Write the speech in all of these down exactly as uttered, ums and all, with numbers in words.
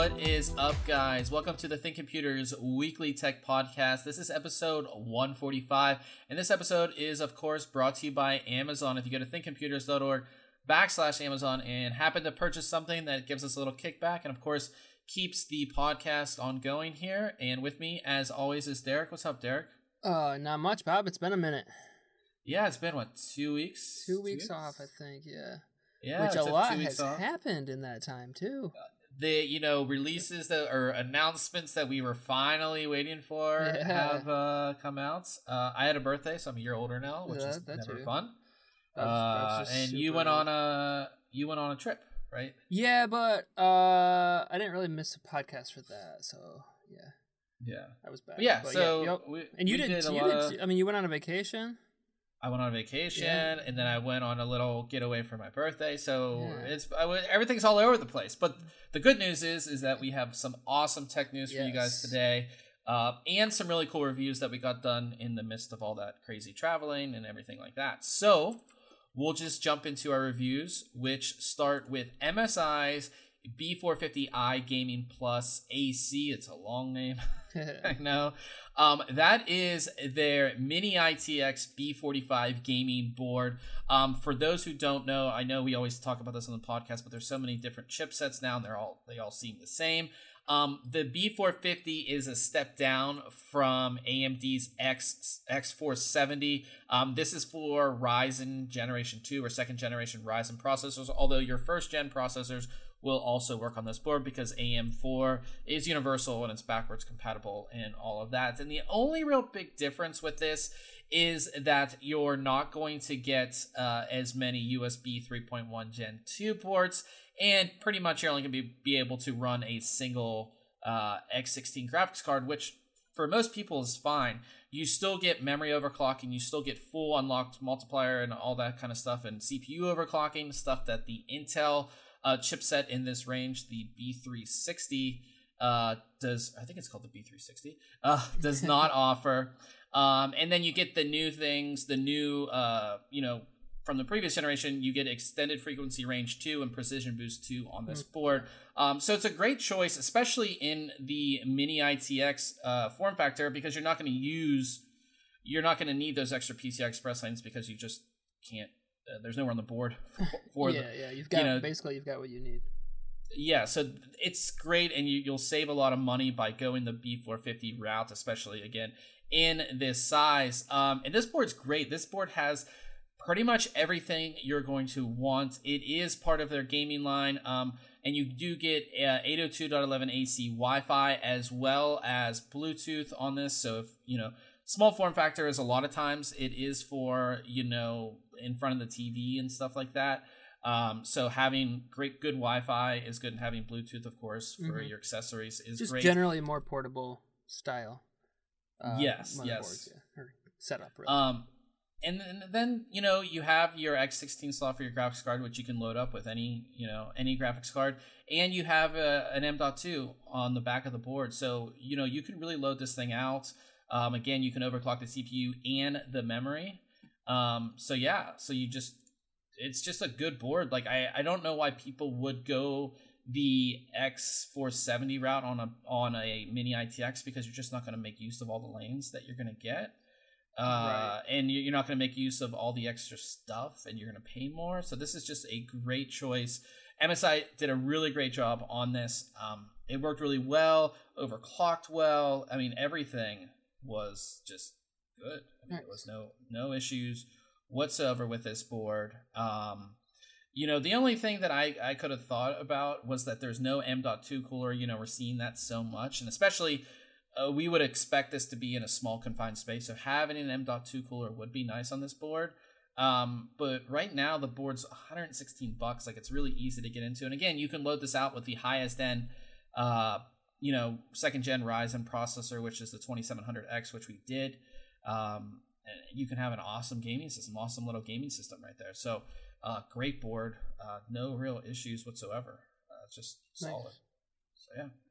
What is up, guys? Welcome to the Think Computers Weekly Tech Podcast. This is episode one forty-five, and this episode is, of course, brought to you by Amazon. If you go to thinkcomputers.org backslash Amazon and happen to purchase something, that gives us a little kickback and, of course, keeps the podcast ongoing here. And with me, as always, is Derek. What's up, Derek? Uh, not much, Bob. It's been a minute. Yeah, it's been, what, two weeks? Two weeks, two weeks? off, I think, yeah. Yeah, Which a lot has off. happened in that time, too. Uh, The, you know, releases that or announcements that we were finally waiting for yeah. have uh, come out. Uh, I had a birthday, so I'm a year older now, which yeah, is never too. fun. That's, uh, that's and super... you went on a you went on a trip, right? Yeah, but uh, I didn't really miss a podcast for that, so yeah. Yeah, that was bad. But yeah, but so yeah, yep. we, and you we didn't. did You didn't. did. I mean, you went on a vacation. I went on a vacation, yeah. and then I went on a little getaway for my birthday. So yeah. it's I w- everything's all over the place. But the good news is, is that we have some awesome tech news yes. for you guys today, uh, and some really cool reviews that we got done in the midst of all that crazy traveling and everything like that. So we'll just jump into our reviews, which start with M S I's B four fifty i Gaming Plus A C. It's a long name. I know. Um, that is their Mini I T X B forty-five gaming board. Um, for those who don't know, I know we always talk about this on the podcast, but there's so many different chipsets now, and they're all they all seem the same. Um, the B four fifty is a step down from A M D's X X four seventy. Um, this is for Ryzen Generation two or second generation Ryzen processors, although your first gen processors will also work on this board because A M four is universal and it's backwards compatible and all of that. And the only real big difference with this is that you're not going to get uh, as many U S B three point one Gen two ports, and pretty much you're only going to be, be able to run a single uh, X sixteen graphics card, which for most people is fine. You still get memory overclocking, you still get full unlocked multiplier and all that kind of stuff, and C P U overclocking, stuff that the Intel Uh, chipset in this range, the B three sixty, uh, does, I think it's called the B three sixty, uh, does not offer. Um, and then you get the new things, the new, uh, you know, from the previous generation, you get extended frequency range two and precision boost two on this mm. board. Um, so it's a great choice, especially in the Mini I T X uh, form factor, because you're not going to use, you're not going to need those extra P C I Express lanes because you just can't. Uh, there's nowhere on the board for, for yeah, the, yeah. You've got you know, basically you've got what you need. Yeah, so it's great, and you, you'll save a lot of money by going the B four fifty route, especially again in this size. Um, and this board's great. This board has pretty much everything you're going to want. It is part of their gaming line, um, and you do get uh, eight oh two dot eleven A C Wi-Fi as well as Bluetooth on this. So if you know. Small form factor is a lot of times it is for, you know, in front of the T V and stuff like that. Um, so having great, good Wi-Fi is good, and having Bluetooth, of course, for mm-hmm. your accessories is Just great. Just generally more portable style. Uh, yes, yes. Yeah, or setup, really. Um, and, and then, you know, you have your X sixteen slot for your graphics card, which you can load up with any, you know, any graphics card. And you have a, an M dot two on the back of the board. So, you know, you can really load this thing out. Um, again, you can overclock the C P U and the memory. Um, so yeah, so you just, it's just a good board. Like I, I don't know why people would go the X four seventy route on a on a Mini I T X, because you're just not going to make use of all the lanes that you're going to get. Uh, right. And you're not going to make use of all the extra stuff, and you're going to pay more. So this is just a great choice. M S I did a really great job on this. Um, it worked really well, overclocked well. I mean, everything was just good. I mean, there was no no issues whatsoever with this board. Um, you know, the only thing that I, I could have thought about was that there's no M dot two cooler. You know, we're seeing that so much, and especially uh, we would expect this to be in a small confined space. So having an M dot two cooler would be nice on this board. Um, but right now the board's one hundred sixteen bucks. Like, it's really easy to get into. And again, you can load this out with the highest end uh you know, second gen Ryzen processor, which is the twenty-seven hundred X, which we did. Um, and you can have an awesome gaming system, awesome little gaming system right there. So, uh, great board, uh, no real issues whatsoever. Uh, just solid. Nice. So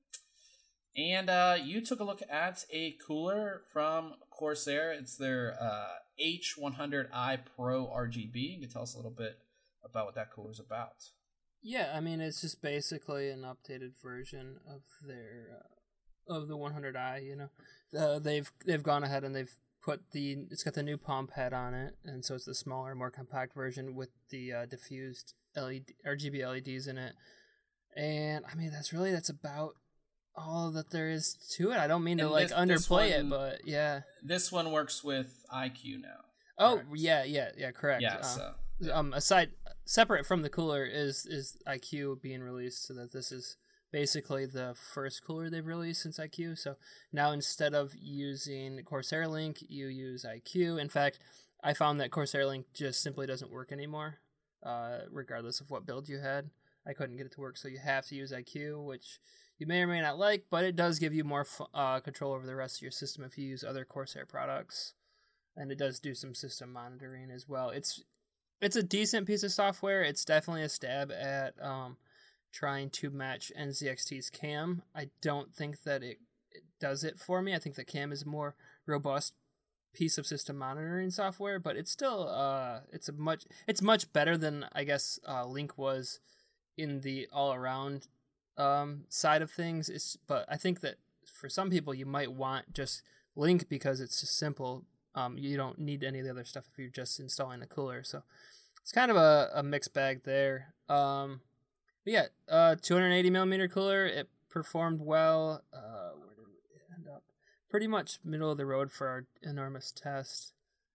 yeah. And uh, you took a look at a cooler from Corsair. It's their uh, H one hundred i Pro R G B. You can tell us a little bit about what that cooler is about. Yeah, I mean it's just basically an updated version of their uh, of the one hundred i. You know, uh, they've they've gone ahead and they've put the it's got the new pump head on it, and so it's the smaller, more compact version with the uh, diffused L E D R G B L E Ds in it. And I mean that's really that's about all that there is to it. I don't mean to And like this- this underplay one- it, but yeah. This one works with I Q now. Oh correct? yeah, yeah, yeah, correct. Yeah. Uh, So um aside separate from the cooler is is I Q being released, so that this is basically the first cooler they've released since I Q. So now instead of using Corsair Link, you use I Q. In fact, I found that Corsair Link just simply doesn't work anymore, uh, regardless of what build you had. I couldn't get it to work, so you have to use I Q, which you may or may not like, but it does give you more f- uh, control over the rest of your system if you use other Corsair products, and it does do some system monitoring as well. It's it's a decent piece of software. It's definitely a stab at um, trying to match N Z X T's cam. I don't think that it, it does it for me. I think the cam is a more robust piece of system monitoring software, but it's still uh, it's a much it's much better than I guess uh, Link was in the all around um, side of things. It's but I think that for some people you might want just Link because it's just simple. Um, you don't need any of the other stuff if you're just installing a cooler. So it's kind of a, a mixed bag there. Um, but yeah, uh, two hundred eighty millimeter cooler. It performed well. Uh, where did it end up? Pretty much middle of the road for our enormous test.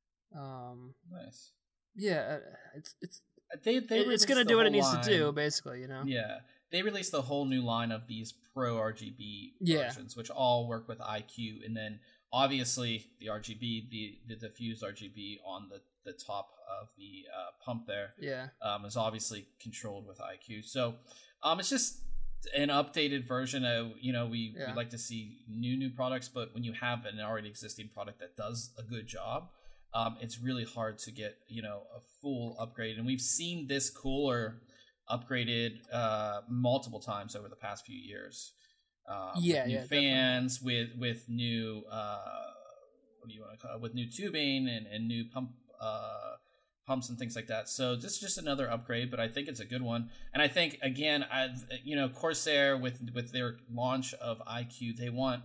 Um, nice. yeah, it's it's They they it, it's released gonna the do what it whole needs line. to do, basically. You know. Yeah, they released the whole new line of these Pro R G B Yeah. versions, which all work with I Q, and then obviously the R G B, the the diffused R G B on the the top of the uh, pump there, Yeah. um, is obviously controlled with I Q. So, um, it's just an updated version of, you know, we Yeah. we like to see new new products, but when you have an already existing product that does a good job, um, it's really hard to get, you know, a full upgrade. And we've seen this cooler upgraded uh, multiple times over the past few years. Um, Yeah, with new yeah, definitely. fans, with with new uh, what do you want to call it? With new tubing and, and new pump uh, pumps and things like that. So this is just another upgrade, but I think it's a good one. And I think again, I you know, Corsair with with their launch of I Q, they want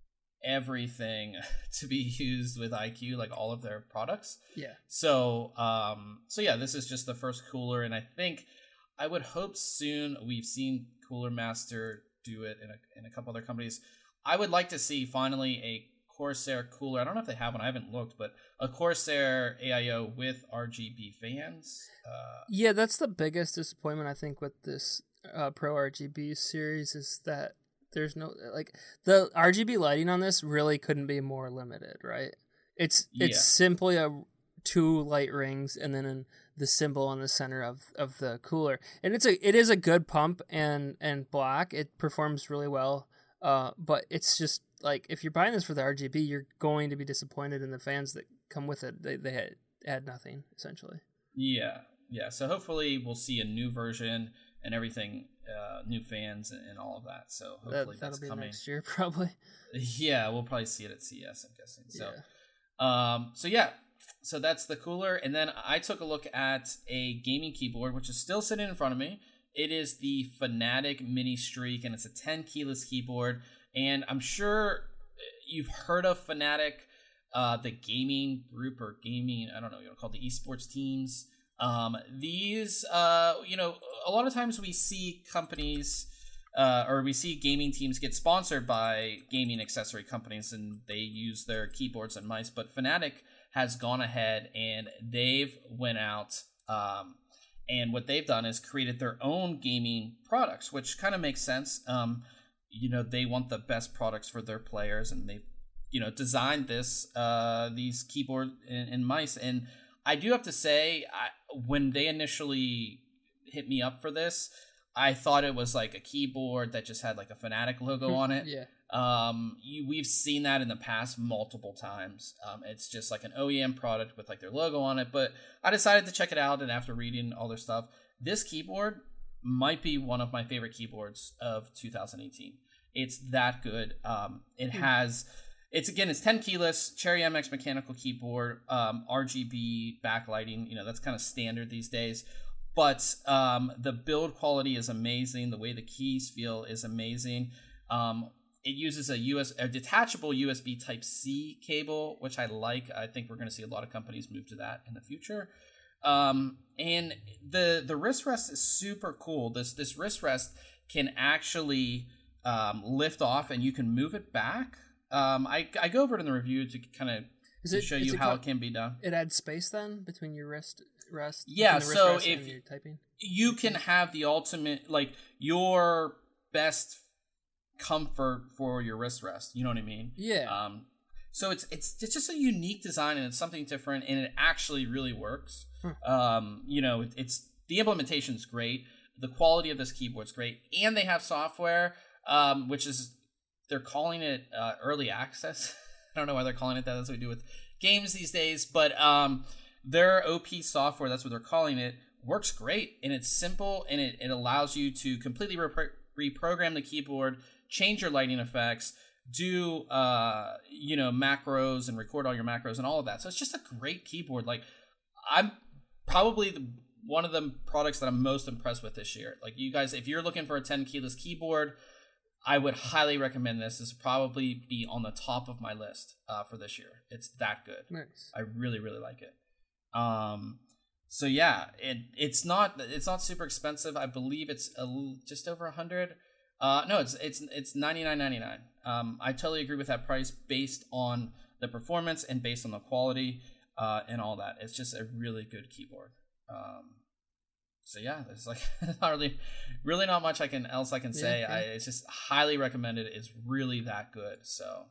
everything to be used with I Q, like all of their products. Yeah. So um, so yeah, this is just the first cooler, and I think I would hope soon. We've seen Cooler Master do it in a in a couple other companies. I would like to see finally a Corsair cooler. I don't know if they have one. I haven't looked, but a Corsair A I O with R G B fans. Uh, Yeah, that's the biggest disappointment I think with this uh, Pro R G B series is that there's no like the R G B lighting on this really couldn't be more limited, right? It's Yeah. it's simply a two light rings and then an, the symbol in the center of, of the cooler, and it's a it is a good pump and and black. It performs really well, uh, but it's just like if you're buying this for the R G B, you're going to be disappointed in the fans that come with it. They they had, had nothing essentially. yeah, yeah. So hopefully we'll see a new version and everything, uh, new fans and, and all of that. So hopefully That, that'll that's be coming. next year probably. Yeah, we'll probably see it at C E S, I'm guessing. So, Yeah. um, so yeah, so that's the cooler, and then I took a look at a gaming keyboard, which is still sitting in front of me. It is the Fnatic Mini Streak, and it's a ten keyless keyboard. And I'm sure you've heard of Fnatic, uh, the gaming group or gaming, I don't know, you know, called the esports teams. Um, these, uh, you know, a lot of times we see companies. Uh, or we see gaming teams get sponsored by gaming accessory companies, and they use their keyboards and mice. But Fnatic has gone ahead and they've went out, um, and what they've done is created their own gaming products, which kind of makes sense. Um, you know, they want the best products for their players, and they, you know, designed this uh, these keyboard and, and mice. And I do have to say, I, when they initially hit me up for this, I thought it was like a keyboard that just had like a Fnatic logo on it. Yeah. Um, you, we've seen that in the past multiple times. Um, it's just like an O E M product with like their logo on it. But I decided to check it out, and after reading all their stuff, this keyboard might be one of my favorite keyboards of two thousand eighteen. It's that good. Um, it Hmm. has, it's again, it's ten keyless, Cherry M X mechanical keyboard, um, R G B backlighting. You know, that's kind of standard these days. but um, the build quality is amazing. The way the keys feel is amazing. Um, it uses a U S a detachable U S B Type C cable, which I like. I think we're going to see a lot of companies move to that in the future. Um, and the the wrist rest is super cool. This this wrist rest can actually um, lift off, and you can move it back. Um, I I go over it in the review to kind of to show you how it can be done. It adds space then between your wrist rest. Yeah, the wrist so rest if and your typing, you can have the ultimate, like your best comfort for your wrist rest. You know what I mean? Yeah. Um, so it's it's it's just a unique design, and it's something different, and it actually really works. Hmm. Um, you know, it, it's the implementation's great. The quality of this keyboard's great, and they have software, um, which is they're calling it uh, early access. I don't know why they're calling it that. That's what we do with games these days. But um, their O P software, that's what they're calling it, works great. And it's simple, and it, it allows you to completely repro- reprogram the keyboard, change your lighting effects, do uh, you know macros, and record all your macros and all of that. So it's just a great keyboard. Like, I'm probably the, one of the products that I'm most impressed with this year. Like, you guys, if you're looking for a ten keyless keyboard, I would highly recommend this. This will probably be on the top of my list uh, for this year. It's that good. Nice. I really, really like it. Um, so yeah, it it's not it's not super expensive. I believe it's a, just over a hundred. Uh, no, it's it's it's ninety nine ninety nine. Um, I totally agree with that price based on the performance and based on the quality uh, and all that. It's just a really good keyboard. Um, So yeah, there's like not really, really not much I can else I can say. Yeah, yeah. I it's just highly recommended. It's really that good. So,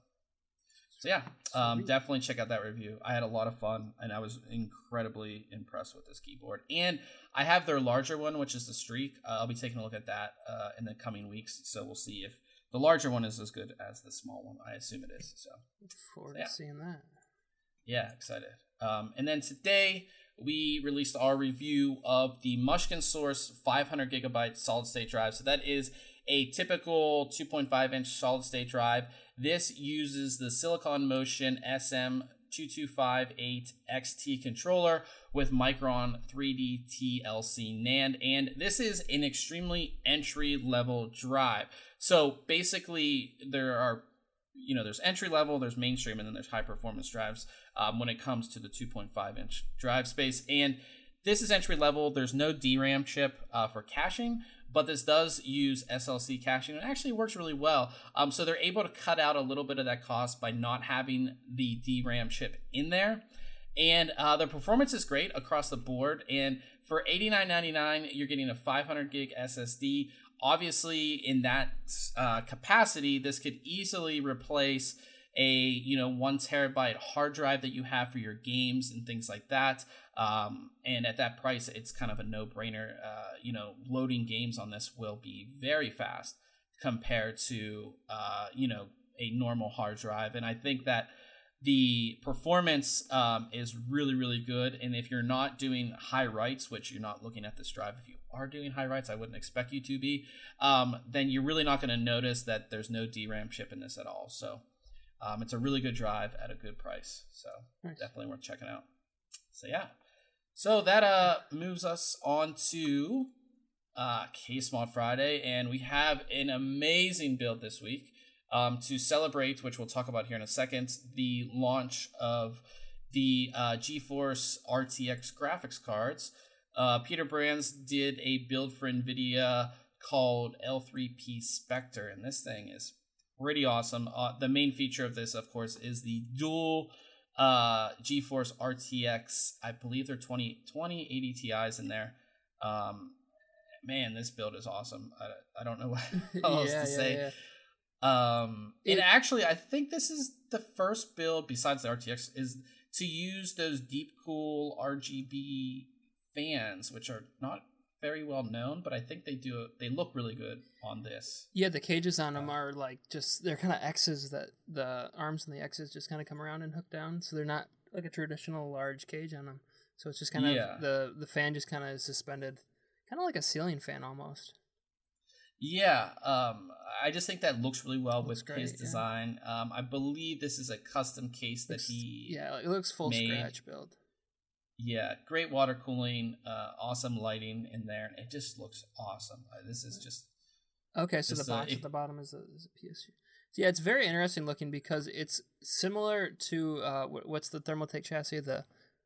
so yeah, um, definitely check out that review. I had a lot of fun, and I was incredibly impressed with this keyboard. And I have their larger one, which is the Streak. Uh, I'll be taking a look at that uh, in the coming weeks. So we'll see if the larger one is as good as the small one. I assume it is. So look forward so, yeah. to seeing that. Yeah, excited. Um, and then today, we released our review of the Mushkin Source five hundred gigabyte solid state drive. So that is a typical two point five inch solid state drive. This uses the Silicon Motion S M two two five eight X T controller with Micron three D T L C NAND. And this is an extremely entry level drive. So basically there are You know, there's entry level, there's mainstream, and then there's high performance drives um, when it comes to the two point five inch drive space. And this is entry level. There's no D RAM chip uh, for caching, but this does use S L C caching. It actually works really well. Um, so they're able to cut out a little bit of that cost by not having the D RAM chip in there. And uh, the performance is great across the board. And for eighty-nine ninety-nine, you're getting a five hundred gig S S D. Obviously, in that uh, capacity, this could easily replace a you know one terabyte hard drive that you have for your games and things like that. Um, and at that price, it's kind of a no-brainer. Uh, you know, loading games on this will be very fast compared to uh, you know a normal hard drive. And I think that the performance um, is really, really good. And if you're not doing high writes, which you're not looking at this drive, if you are doing high writes, I wouldn't expect you to be, um, then you're really not going to notice that there's no D RAM chip in this at all. So um, it's a really good drive at a good price. So nice. Definitely worth checking out. So yeah. So that uh, moves us on to uh, Case Mod Friday. And we have an amazing build this week. Um, to celebrate, which we'll talk about here in a second, the launch of the uh, GeForce R T X graphics cards. Uh, Peter Brands did a build for NVIDIA called L three P Spectre, and this thing is pretty awesome. Uh, the main feature of this, of course, is the dual uh, GeForce R T X. I believe there are twenty, twenty eighty Ti's in there. Um, man, this build is awesome. I, I don't know what else yeah, to yeah, say. Yeah. Um, it, and actually, I think this is the first build besides the R T X is to use those Deep Cool R G B fans, which are not very well known, but I think they do. They look really good on this. Yeah, the cages on them are like just they're kind of X's that the arms and the X's just kind of come around and hook down, so they're not like a traditional large cage on them. So it's just kind of yeah. the the fan just kind of is suspended, kind of like a ceiling fan almost. Yeah, um, I just think that looks really well looks with great, his design. Yeah. Um, I believe this is a custom case that looks, he yeah, it looks full made. scratch build. Yeah, great water cooling, uh, awesome lighting in there. It just looks awesome. Uh, this is just Okay, so the just uh, box if, at the bottom is a, is a P S U. So yeah, it's very interesting looking because it's similar to uh, wh- what's the Thermaltake chassis, the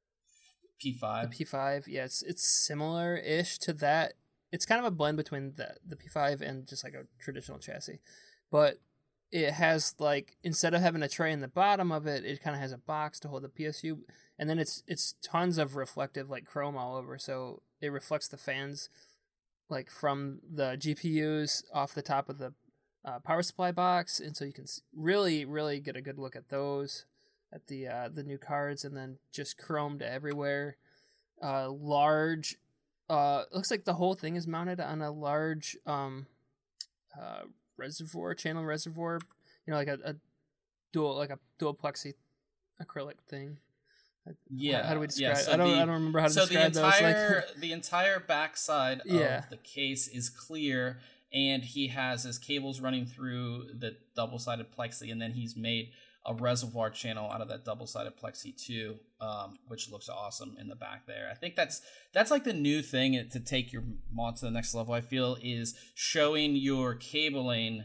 P the five. P five. Yeah, it's it's similar-ish to that. It's kind of a blend between the the P five and just like a traditional chassis, but it has like instead of having a tray in the bottom of it, it kind of has a box to hold the P S U, and then it's it's tons of reflective like chrome all over, so it reflects the fans like from the G P Us off the top of the uh, power supply box, and so you can really really get a good look at those at the uh, the new cards, and then just chromed everywhere. Uh, large. Uh, looks like the whole thing is mounted on a large um, uh, reservoir, channel reservoir. You know, like a, a dual, like a dual plexi acrylic thing. Yeah. How, how do we describe? Yeah, so I don't. the, I don't remember how to so describe the those. entire Like, the entire backside Yeah. of the case is clear, and he has his cables running through the double-sided plexi, and then he's made a reservoir channel out of that double-sided plexi too, um, which looks awesome in the back there. I think that's that's like the new thing to take your mod to the next level. I feel is showing your cabling,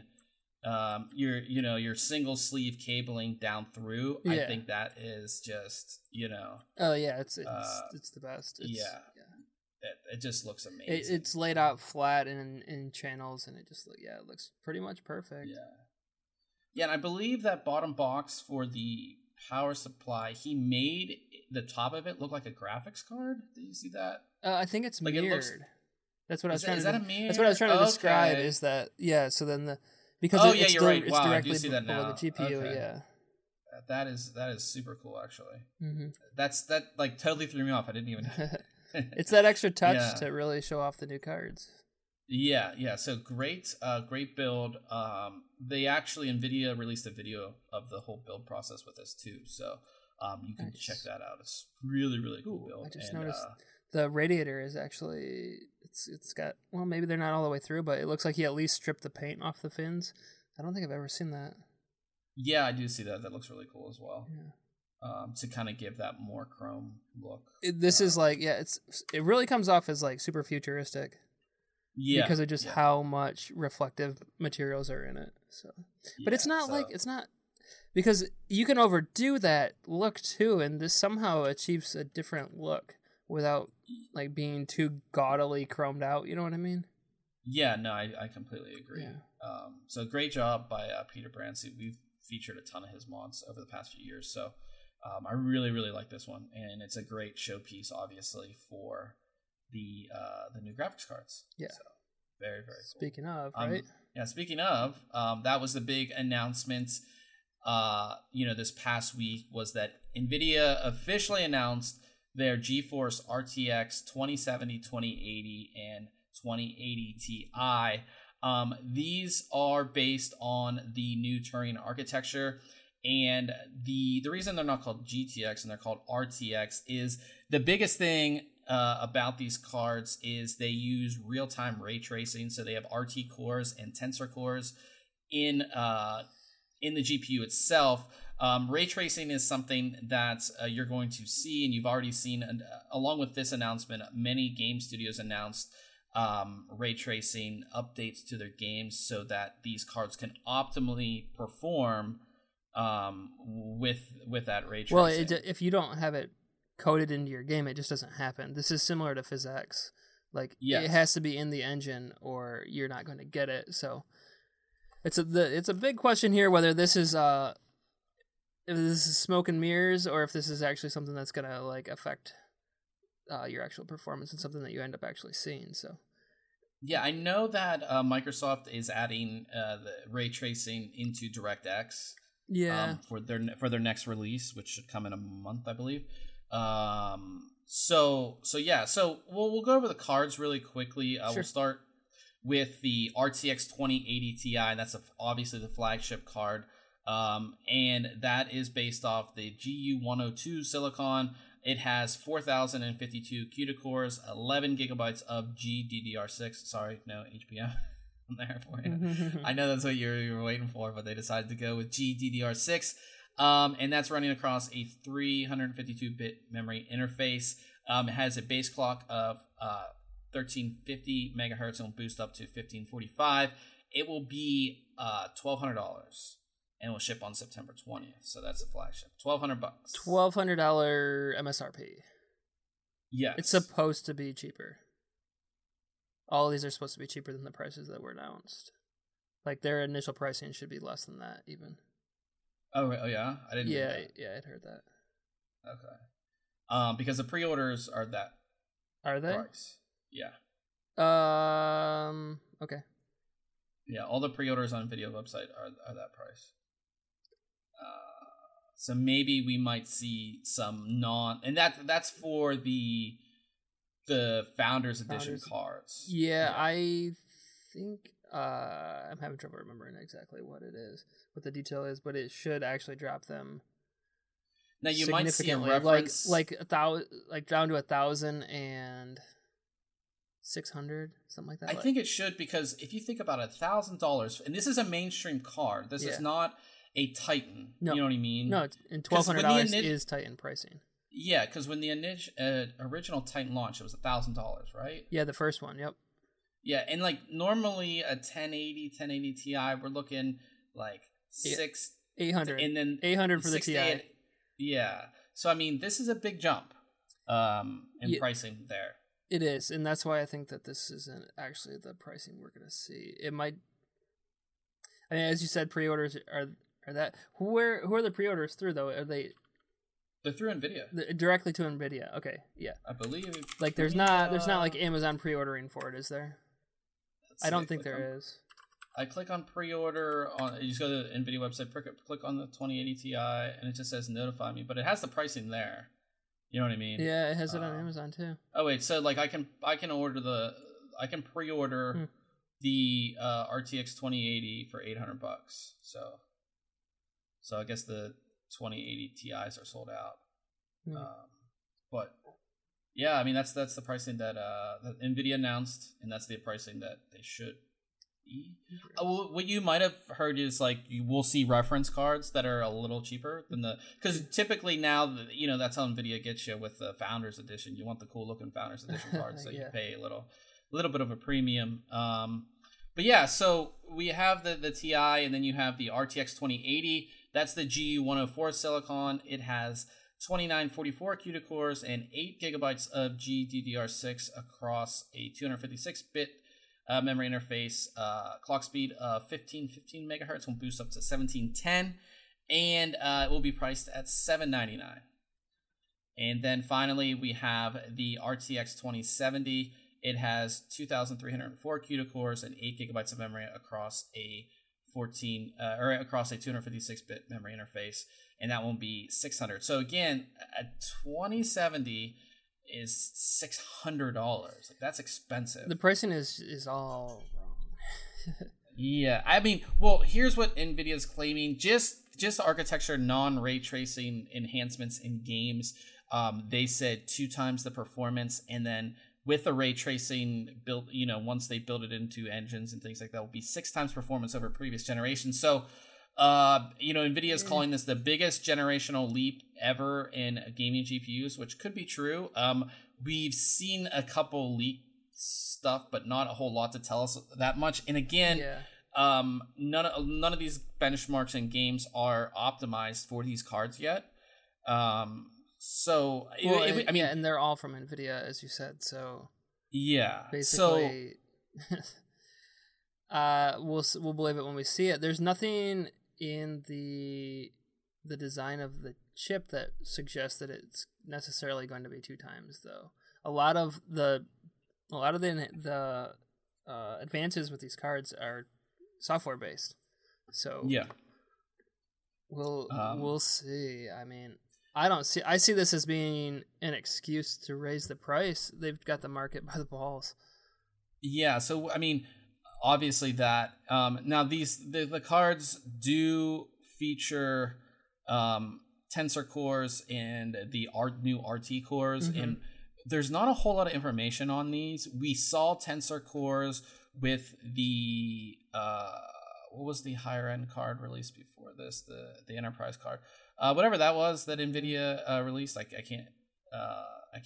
um, your you know your single sleeve cabling down through. Yeah. I think that is just you know. oh yeah, it's it's Uh, it's the best. It's, yeah. It, it just looks amazing. It, it's laid out flat in in channels, and it just look yeah, it looks pretty much perfect. Yeah. Yeah, and I believe that bottom box for the power supply, he made the top of it look like a graphics card. Did you see that? Uh, I think it's Like, it mirrored. looks- That's what I was Is, that, trying is to. that a de- mirror? That's what I was trying to describe. Okay. Is that yeah? So then the because Oh, it, yeah, it's, you're still, right. it's Wow, I do directly see b- that below now. the G P U. Okay. Yeah. That is that is super cool, actually. Mm-hmm. That's that like totally threw me off. I didn't even. It's that extra touch Yeah. to really show off the new cards. Yeah, yeah. So great, uh, great build. Um, they actually Nvidia released a video of the whole build process with this too. So um, you can Nice. check that out. It's really, really cool Ooh, build. I just and, noticed uh, the radiator is actually it's it's got well maybe they're not all the way through, but it looks like he at least stripped the paint off the fins. I don't think I've ever seen that. yeah, I do see that. That looks really cool as well. Yeah. Um, to kind of give that more chrome look. It, this Uh, is like yeah, it's it really comes off as like super futuristic. Yeah, Because of just yeah. how much reflective materials are in it. So, but it's Yeah, not so- like it's not because you can overdo that look too, and this somehow achieves a different look without like being too gaudily chromed out. You know what I mean? Yeah, no, I, I completely agree. Yeah. Um, so great job by uh, Peter Brancy. We've featured a ton of his mods over the past few years. So um, I really, really like this one, and it's a great showpiece, obviously, for the uh, the new graphics cards. Yeah. So very, very cool. Speaking of, Um, right? Yeah, speaking of, um, that was the big announcement. Uh, you know, this past week was that NVIDIA officially announced their GeForce R T X twenty seventy, twenty eighty, and twenty eighty Ti. Um, these are based on the new Turing architecture, and the the reason they're not called G T X and they're called R T X is the biggest thing uh, about these cards is they use real-time ray tracing. So they have R T cores and tensor cores in uh, in the G P U itself. Um, ray tracing is something that uh, you're going to see, and you've already seen, and uh, along with this announcement, many game studios announced um, ray tracing updates to their games so that these cards can optimally perform um, with with that ray tracing. Well, it, if you don't have it coded into your game, it just doesn't happen. This is similar to PhysX. Like Yes. it has to be in the engine, or you're not going to get it. So it's a the, it's a big question here whether this is uh if this is smoke and mirrors, or if this is actually something that's gonna like affect uh, your actual performance and something that you end up actually seeing. So Yeah, I know that uh, Microsoft is adding uh, the ray tracing into DirectX. yeah, Um, for their for their next release, which should come in a month, I believe. Um, so so yeah, so we'll we'll go over the cards really quickly. Uh, Sure. We'll start with the R T X twenty eighty Ti. That's a, obviously the flagship card, um, and that is based off the G U one oh two Silicon. It has four thousand fifty-two CUDA cores, eleven gigabytes of G D D R six. Sorry, no H B M on there for you. I know that's what you were, you were waiting for, but they decided to go with G D D R six. Um, and that's running across a three hundred fifty-two bit memory interface. Um, it has a base clock of uh, thirteen fifty megahertz and will boost up to fifteen forty-five. It will be uh, twelve hundred dollars and will ship on September twentieth. So that's the flagship. twelve hundred bucks. twelve hundred dollars M S R P. Yes. It's supposed to be cheaper. All of these are supposed to be cheaper than the prices that were announced. Like, their initial pricing should be less than that, even. Oh, oh yeah? I didn't Yeah, know that. yeah, I'd heard that. Okay. Um, because the pre-orders are that Are they? price. Yeah. Um, okay. Yeah, all the pre-orders on Video website are, are that price. Uh, so maybe we might see some non... And that that's for the the Founders Edition Founders. cards. Yeah, yeah, I think... Uh, I'm having trouble remembering exactly what it is, what the detail is, but it should actually drop them... Now you might see a significantly, reference, like like a thousand, like down to a thousand and six hundred, something like that. I like. think it should, because if you think about a thousand dollars, and this is a mainstream card, this Yeah. is not a Titan. No. You know what I mean? No, it's- and twelve hundred dollars ini- is Titan pricing. Yeah, because when the init- uh, original Titan launched, it was a thousand dollars, right? Yeah, the first one. Yep. Yeah, and like normally a ten eighty, ten eighty Ti, we're looking like Yeah. six, Eight hundred. and then Eight hundred for the six to Ti. eight- Yeah, so I mean, this is a big jump, um, in Yeah. pricing there. It is, and that's why I think that this isn't actually the pricing we're gonna see. It might. I mean, as you said, pre-orders are are that who are who are the pre-orders through though? Are they They're through Nvidia, the, directly to Nvidia? Okay, yeah. I believe. Like, there's Yeah. not there's not like Amazon pre-ordering for it, is there? Let's I see, don't think click there on- is. I click on pre-order on. You just go to the Nvidia website, click, click on the twenty eighty Ti, and it just says notify me, but it has the pricing there. You know what I mean? Yeah, it has it on Um, Amazon too. Oh wait, so like I can I can order the I can pre-order Hmm. the uh, R T X twenty eighty for eight hundred bucks. So so I guess the twenty eighty Ti's are sold out. Hmm. Um, but yeah, I mean that's that's the pricing that uh that Nvidia announced, and that's the pricing that they should be. Uh, well, what you might have heard is like you will see reference cards that are a little cheaper than the, because typically now the, you know that's how Nvidia gets you with the Founders Edition. You want the cool looking Founders Edition cards, so Yeah. you pay a little little bit of a premium. Um, but yeah, so we have the the Ti, and then you have the R T X twenty eighty. That's the G U one oh four silicon. It has twenty-nine forty-four CUDA cores and eight gigabytes of G D D R six across a two fifty-six bit uh, memory interface. Uh, clock speed of fifteen fifteen megahertz will boost up to seventeen ten, and uh, it will be priced at seven ninety-nine. And then finally, we have the R T X twenty seventy. It has two thousand three hundred four CUDA cores and eight gigabytes of memory across a fourteen uh, or across a two fifty-six bit memory interface, and that won't be six hundred. So again, a twenty seventy is six hundred dollars. Like, that's expensive. The pricing is is all wrong. Yeah, I mean, well, here's what Nvidia's claiming: just just architecture, non-ray tracing enhancements in games. Um, they said two times the performance, and then with the ray tracing built, you know, once they build it into engines and things like that, will be six times performance over previous generations. So, uh, you know, Nvidia is calling this the biggest generational leap ever in gaming G P Us, which could be true. Um, we've seen a couple leak stuff, but not a whole lot to tell us that much. And again, Yeah. um, none of, none of these benchmarks and games are optimized for these cards yet. Um, so Well, it- it- and- I mean, yeah, and they're all from Nvidia, as you said. So yeah. So basically, uh, we'll s- we'll believe it when we see it. There's nothing in the the design of the chip that suggests that it's necessarily going to be two times, though. A lot of the a lot of the the uh, advances with these cards are software based. So yeah, We'll Um, we'll see. I mean, I don't see. I see this as being an excuse to raise the price. They've got the market by the balls. yeah. So I mean, obviously that. Um, now these the, the cards do feature um, tensor cores and the art new R T cores, Mhm. and there's not a whole lot of information on these. We saw tensor cores with the uh, what was the higher end card released before this? The the enterprise card, uh, whatever that was that Nvidia uh, released. Like I can't uh, I can't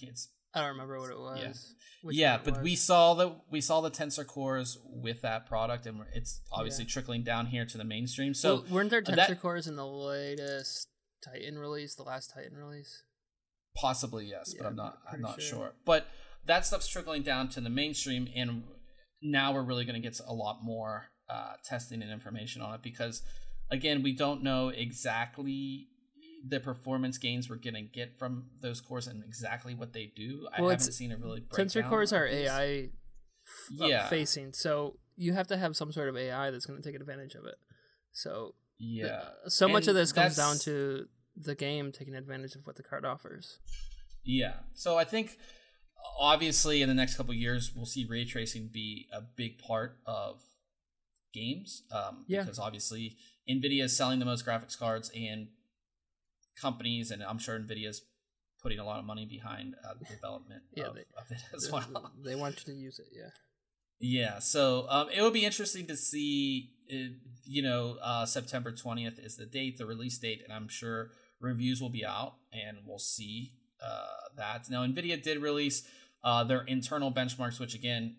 I don't remember what it was. Yeah, which yeah one it but was. we saw the we saw the Tensor cores with that product, and it's obviously Yeah. trickling down here to the mainstream. So well, weren't there uh, Tensor that- cores in the latest Titan release, the last Titan release? Possibly yes, Yeah, but I'm not. I'm I'm pretty not sure. sure. But that stuff's trickling down to the mainstream, and now we're really going to get a lot more uh, testing and information on it because, again, we don't know exactly the performance gains we're going to get from those cores and exactly what they do. I Well, haven't it's- seen a really breakdown. Tensor cores are of these. A I f- Yeah. facing, so you have to have some sort of A I that's going to take advantage of it. So Yeah. uh, so much of And this comes down that's- to the game taking advantage of what the card offers. Yeah. So I think obviously in the next couple of years we'll see ray tracing be a big part of games. Um, Yeah. Because obviously NVIDIA is selling the most graphics cards, and companies, and I'm sure NVIDIA's putting a lot of money behind uh, the development Yeah, of, they- of it as well. They want you to use it, yeah. Yeah, so um, it will be interesting to see. It, you know, uh, September twentieth is the date, the release date, and I'm sure reviews will be out, and we'll see uh, that. Now, NVIDIA did release uh, their internal benchmarks, which again,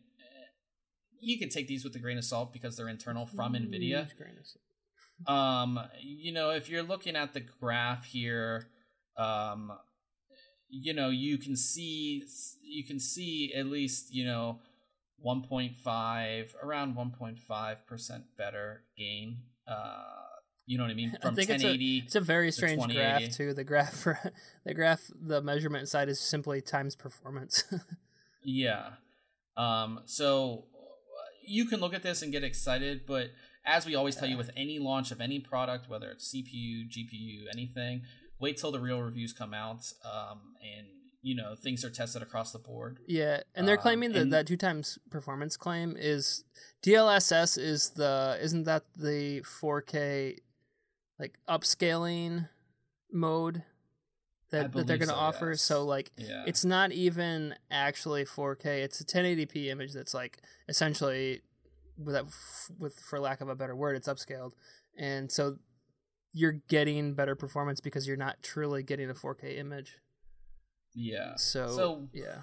you could take these with a grain of salt because they're internal from NVIDIA. Huge grain of salt. Um, you know, if you're looking at the graph here, um, you know, you can see you can see at least, you know, one point five around one point five percent better gain. Uh, you know what I mean? From I think it's ten a, eighty. it's a very strange twenty graph eighty. too. The graph for the graph, the measurement side is simply times performance. Yeah. Um, so you can look at this and get excited, but as we always tell you with any launch of any product, whether it's C P U, G P U, anything, wait till the real reviews come out, um, and you know things are tested across the board. Yeah, and they're Um, claiming that and- that two times performance claim is D L S S is the isn't that the four K like upscaling mode I that, that they're believe going to so, offer. yes. So like Yeah. it's not even actually four K. It's a ten eighty p image that's like essentially without with for lack of a better word, it's upscaled. And so you're getting better performance because you're not truly getting a four K image. Yeah. So, So yeah.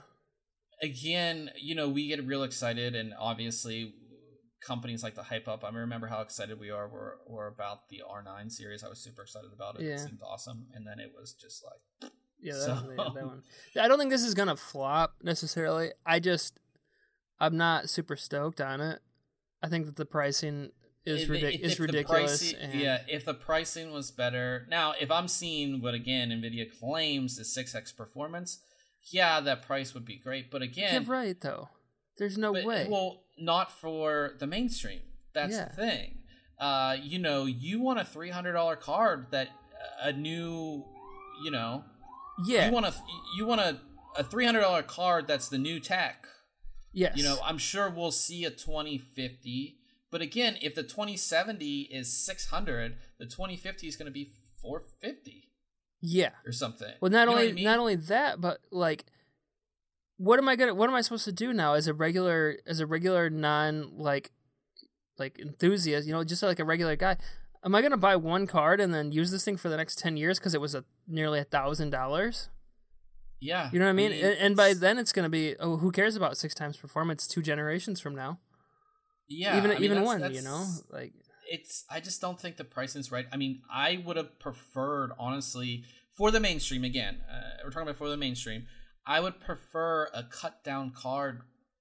again, you know, we get real excited, and obviously companies like to hype up. I remember how excited we are were, were about the R nine series. I was super excited about it. Yeah. It seemed awesome. And then it was just like, Yeah, that, So- yeah, that one. I don't think this is gonna flop necessarily. I just, I'm not super stoked on it. I think that the pricing is if- ridic- if is the ridiculous. pricing- and yeah, if the pricing was better. Now, if I'm seeing what, again, NVIDIA claims is six x performance, yeah, that price would be great. But again, yeah, right though. There's no but, way. well, not for the mainstream. That's Yeah. the thing. Uh, you know, you want a three hundred dollars card that a new, you know, yeah. you want a you want a, a three hundred dollars card that's the new tech. yes. You know, I'm sure we'll see a twenty fifty, but again, if the twenty seventy is six hundred, the twenty fifty is going to be four fifty yeah. or something. Well, not You know only what I mean? not only that, but like, what am I gonna? What am I supposed to do now as a regular as a regular non like like enthusiast? You know, just like a regular guy. Am I gonna buy one card and then use this thing for the next ten years because it was a nearly a thousand dollars? Yeah, You know what I mean? And, and by it's- then it's gonna be oh, who cares about six times performance two generations from now? yeah, even I mean, even that's- one, that's- you know, like it's I just don't think the pricing's right. I mean, I would have preferred, honestly, for the mainstream again. Uh, we're talking about for the mainstream. I would prefer a cut down card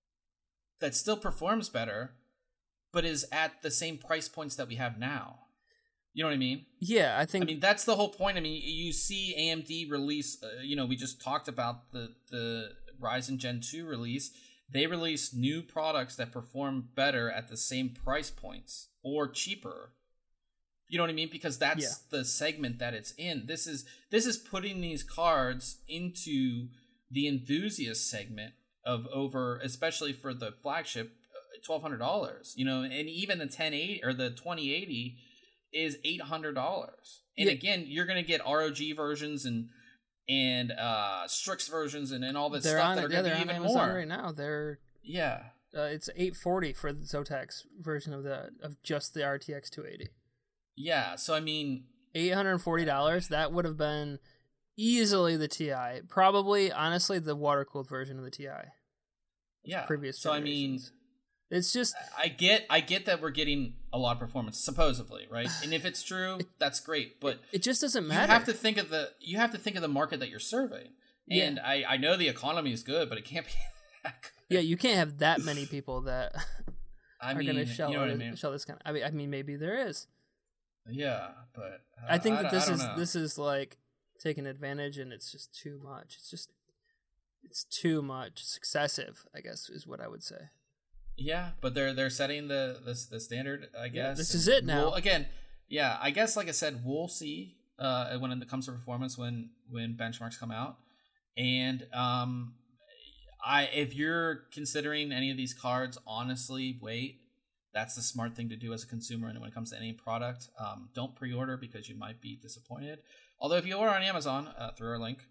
that still performs better, but is at the same price points that we have now. You know what I mean? yeah, I think I mean, that's the whole point. I mean, you see A M D release. Uh, you know, we just talked about the the Ryzen Gen two release. They release new products that perform better at the same price points or cheaper. You know what I mean? Because that's Yeah. the segment that it's in. This is this is putting these cards into the enthusiast segment of over, especially for the flagship, twelve hundred dollars. You know, and even the ten eighty or the twenty eighty is eight hundred dollars. And Yeah. again, you're gonna get R O G versions and and uh Strix versions and, and all this they're stuff on that it. are Yeah, gonna they're be on even Amazon more. right now. They're Yeah. uh, it's eight forty for the Zotac version of the of just the R T X two eighty. Yeah. So I mean, Eight hundred and forty dollars. That would have been easily the Ti. Probably, honestly, the water cooled version of the Ti. Yeah. Previous so I mean, it's just I get I get that we're getting a lot of performance supposedly, right? And if it's true, that's great. But it just doesn't matter. You have to think of the you have to think of the market that you're surveying. Yeah. And I I know the economy is good, but it can't be that good. Yeah, you can't have that many people that I are mean, going to shell, you know what I mean? shell this kind. Of, I mean, I mean, maybe there is. Yeah, but uh, I think I, that this I is know. this is like taking advantage, and it's just too much. It's just it's too much. It's excessive, I guess, is what I would say. Yeah, but they're they're setting the the, the standard, I guess. Yeah, this is it now. We'll, again, yeah, I guess like I said, we'll see uh, when it comes to performance when when benchmarks come out, and um, I if you're considering any of these cards, honestly, wait. That's the smart thing to do as a consumer, and when it comes to any product, um, don't pre-order because you might be disappointed. Although if you order on Amazon uh, through our link,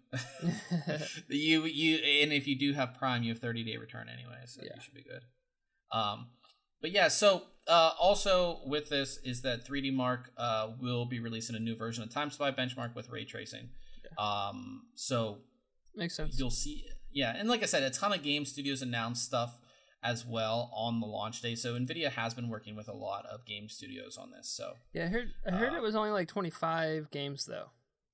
you you and if you do have Prime, you have thirty day return anyway, so yeah. You should be good. Um, but yeah, so uh, also with this is that three D Mark uh, will be releasing a new version of Time Spy Benchmark with ray tracing. Yeah. Um, so makes sense. You'll see, yeah, and like I said, a ton of game studios announced stuff as well on the launch day. So Nvidia has been working with a lot of game studios on this. So yeah, I heard I heard uh, it was only like twenty-five games though.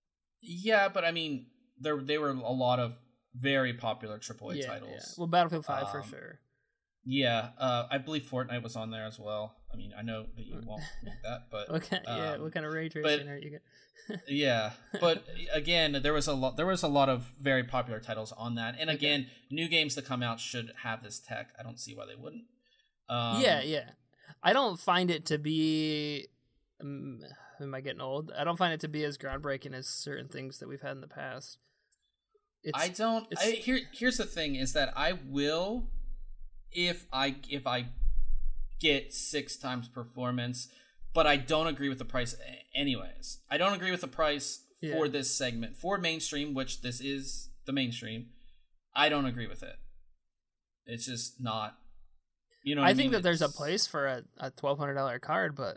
Yeah, but I mean, there they were a lot of very popular triple A yeah, titles. Yeah. Well, Battlefield five um, for sure. Yeah, uh, I believe Fortnite was on there as well. I mean, I know that you won't like that, but what kind, um, yeah, what kind of ray tracing are you get? Yeah, but again, there was a lot. There was a lot of very popular titles on that, and again, okay. new games that come out should have this tech. I don't see why they wouldn't. Um, yeah, yeah. I don't find it to be. Um, am I getting old? I don't find it to be as groundbreaking as certain things that we've had in the past. It's, I don't. I, here, here's the thing: is that I will, if I if I get six times performance. But I don't agree with the price anyways. I don't agree with the price yeah. for this segment. For mainstream, which this is the mainstream, I don't agree with it. It's just not, you know what I, I think mean? that it's, there's a place for a, a twelve hundred dollars card, but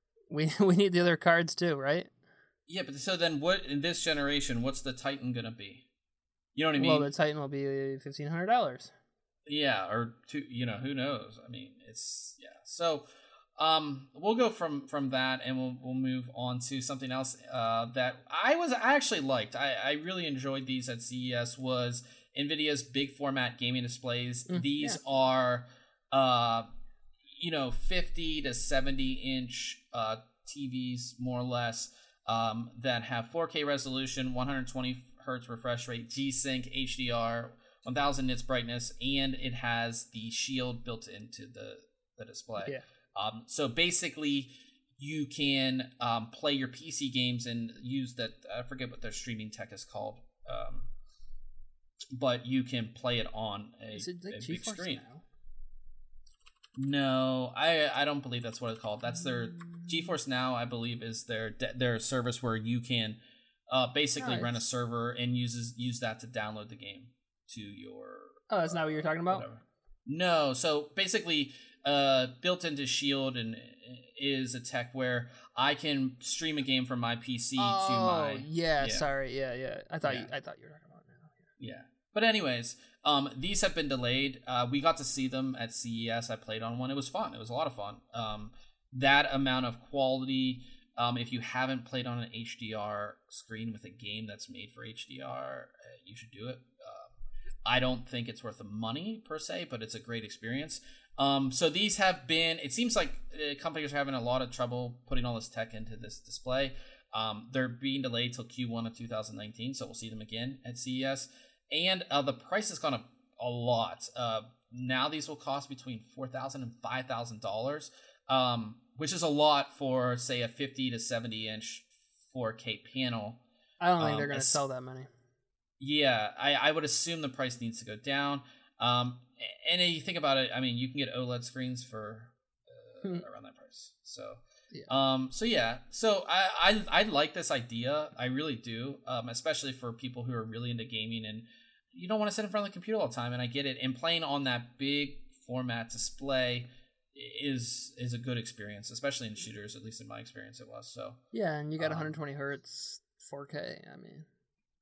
we we need the other cards too, right? Yeah, but so then what, in this generation, what's the Titan going to be? You know what I mean? Well, the Titan will be fifteen hundred dollars. Yeah, or two, you know, who knows? I mean, it's, yeah. So... Um, we'll go from, from that and we'll we'll move on to something else uh, that I was I actually liked. I, I really enjoyed these at C E S was NVIDIA's big format gaming displays. Mm, these yeah. are uh, you know fifty to seventy inch uh, T Vs more or less um, that have four K resolution, one hundred twenty hertz refresh rate, G-Sync, H D R, one thousand nits brightness, and it has the shield built into the the display. Yeah. Um, so basically, you can um, play your P C games and use that. I forget what their streaming tech is called, um, but you can play it on a, is it like a GeForce big screen. Now? No, I I don't believe that's what it's called. That's their GeForce Now. I believe is their their service where you can uh, basically nice. rent a server and uses use that to download the game to your. Oh, that's uh, not what you're talking about. Whatever. No, so basically. Uh, built into Shield and is a tech where I can stream a game from my P C oh, to my. Yeah, yeah, sorry, yeah, yeah. I thought yeah. you, I thought you were talking about now. Yeah. yeah, but anyways, um, these have been delayed. Uh, we got to see them at C E S. I played on one. It was fun. It was a lot of fun. Um, that amount of quality. Um, if you haven't played on an H D R screen with a game that's made for H D R, uh, you should do it. Um, I don't think it's worth the money per se, but it's a great experience. Um, so these have been, it seems like uh, companies are having a lot of trouble putting all this tech into this display. Um, they're being delayed till Q one of two thousand nineteen, so we'll see them again at C E S. And uh, the price has gone up a lot. Uh, now these will cost between four thousand dollars and five thousand dollars, um, which is a lot for, say, a fifty to seventy inch four K panel. I don't think um, they're going to sell that many. Yeah, I, I would assume the price needs to go down. Um, and you think about it, I mean, you can get OLED screens for uh, hmm. around that price. So, yeah. Um, so yeah, so I, I I like this idea. I really do, um, especially for people who are really into gaming and you don't want to sit in front of the computer all the time. And I get it. And playing on that big format display is is a good experience, especially in shooters. At least in my experience, it was. So yeah, and you got um, one hundred twenty hertz, four K. I mean.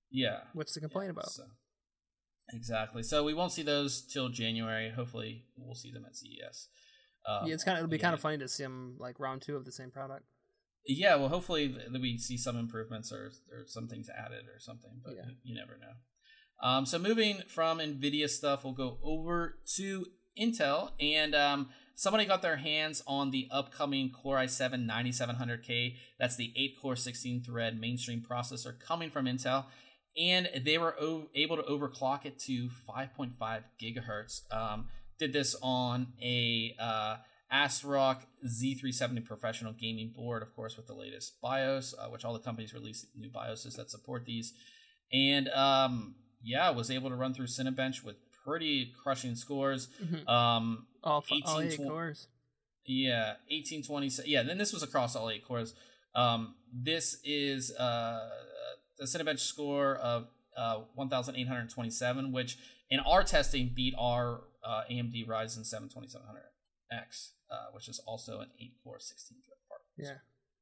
Yeah. What's to complain yeah, about? So. Exactly. So we won't see those till January. Hopefully, we'll see them at C E S. Um, yeah, it's kind of it'll be yeah. kind of funny to see them like round two of the same product. Yeah, well, hopefully th- we see some improvements or or some things added or something, but Yeah. you, you never know. Um, so moving from NVIDIA stuff, we'll go over to Intel, and um, somebody got their hands on the upcoming Core i seven ninety-seven hundred K. That's the eight core, sixteen thread mainstream processor coming from Intel. And they were o- able to overclock it to five point five gigahertz. Um, did this on a uh, ASRock Z three seventy professional gaming board, of course, with the latest BIOS, uh, which all the companies release new BIOSes that support these. And um, yeah, was able to run through Cinebench with pretty crushing scores. Mm-hmm. Um, all, f- all eight cores. Yeah, eighteen twenty. Yeah, then this was across all eight cores. Um, this is uh, the Cinebench score of uh, one thousand eight hundred twenty-seven, which in our testing beat our uh, A M D Ryzen seven twenty-seven hundred X, uh, which is also an eight core, sixteen thread part. Yeah.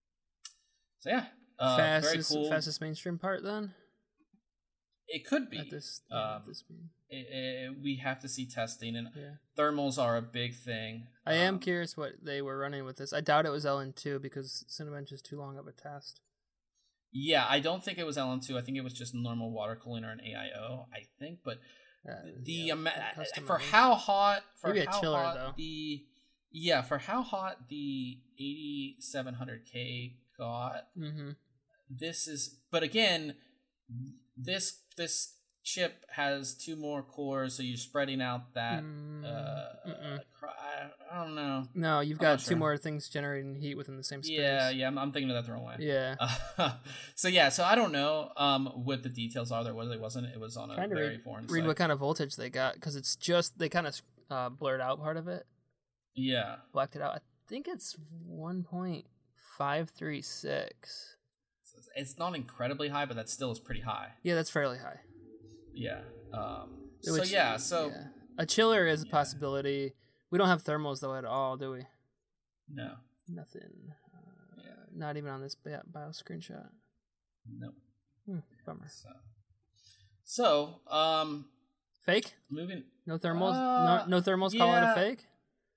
So yeah, uh, fastest, very cool. Fastest mainstream part then? It could be. At this, yeah, um, at this speed. It, it, we have to see testing, and yeah. thermals are a big thing. I am um, curious what they were running with this. I doubt it was L N two because Cinebench is too long of a test. Yeah, I don't think it was L N two. I think it was just normal water cooling or an A I O, I think. But uh, the yeah, um, for mode. how hot, for Maybe a how chiller, hot though. the yeah, for how hot the eighty-seven hundred K got, mm-hmm. this is. But again, this this chip has two more cores, so you're spreading out that. Mm, uh, I, I don't know. No, you've I'm got not two sure. more things generating heat within the same space. Yeah, yeah, I'm, I'm thinking of that the wrong way. Yeah. Uh, so yeah, so I don't know um what the details are. There was it wasn't. It was on a Trying to very read, foreign read site. what kind of voltage they got because it's just they kind of uh, blurred out part of it, Yeah, blacked it out. I think it's one point five three six. it's not incredibly high, but that still is pretty high. Yeah, that's fairly high. Yeah. Um. Which, so yeah. So yeah. A chiller is a yeah. possibility. We don't have thermals though at all, do we? no. Nothing. Uh, Yeah. Not even on this bio, bio screenshot. No. Hmm, bummer. So. So um. Fake? Moving. No thermals. Uh, no, no thermals. Call it yeah. a fake.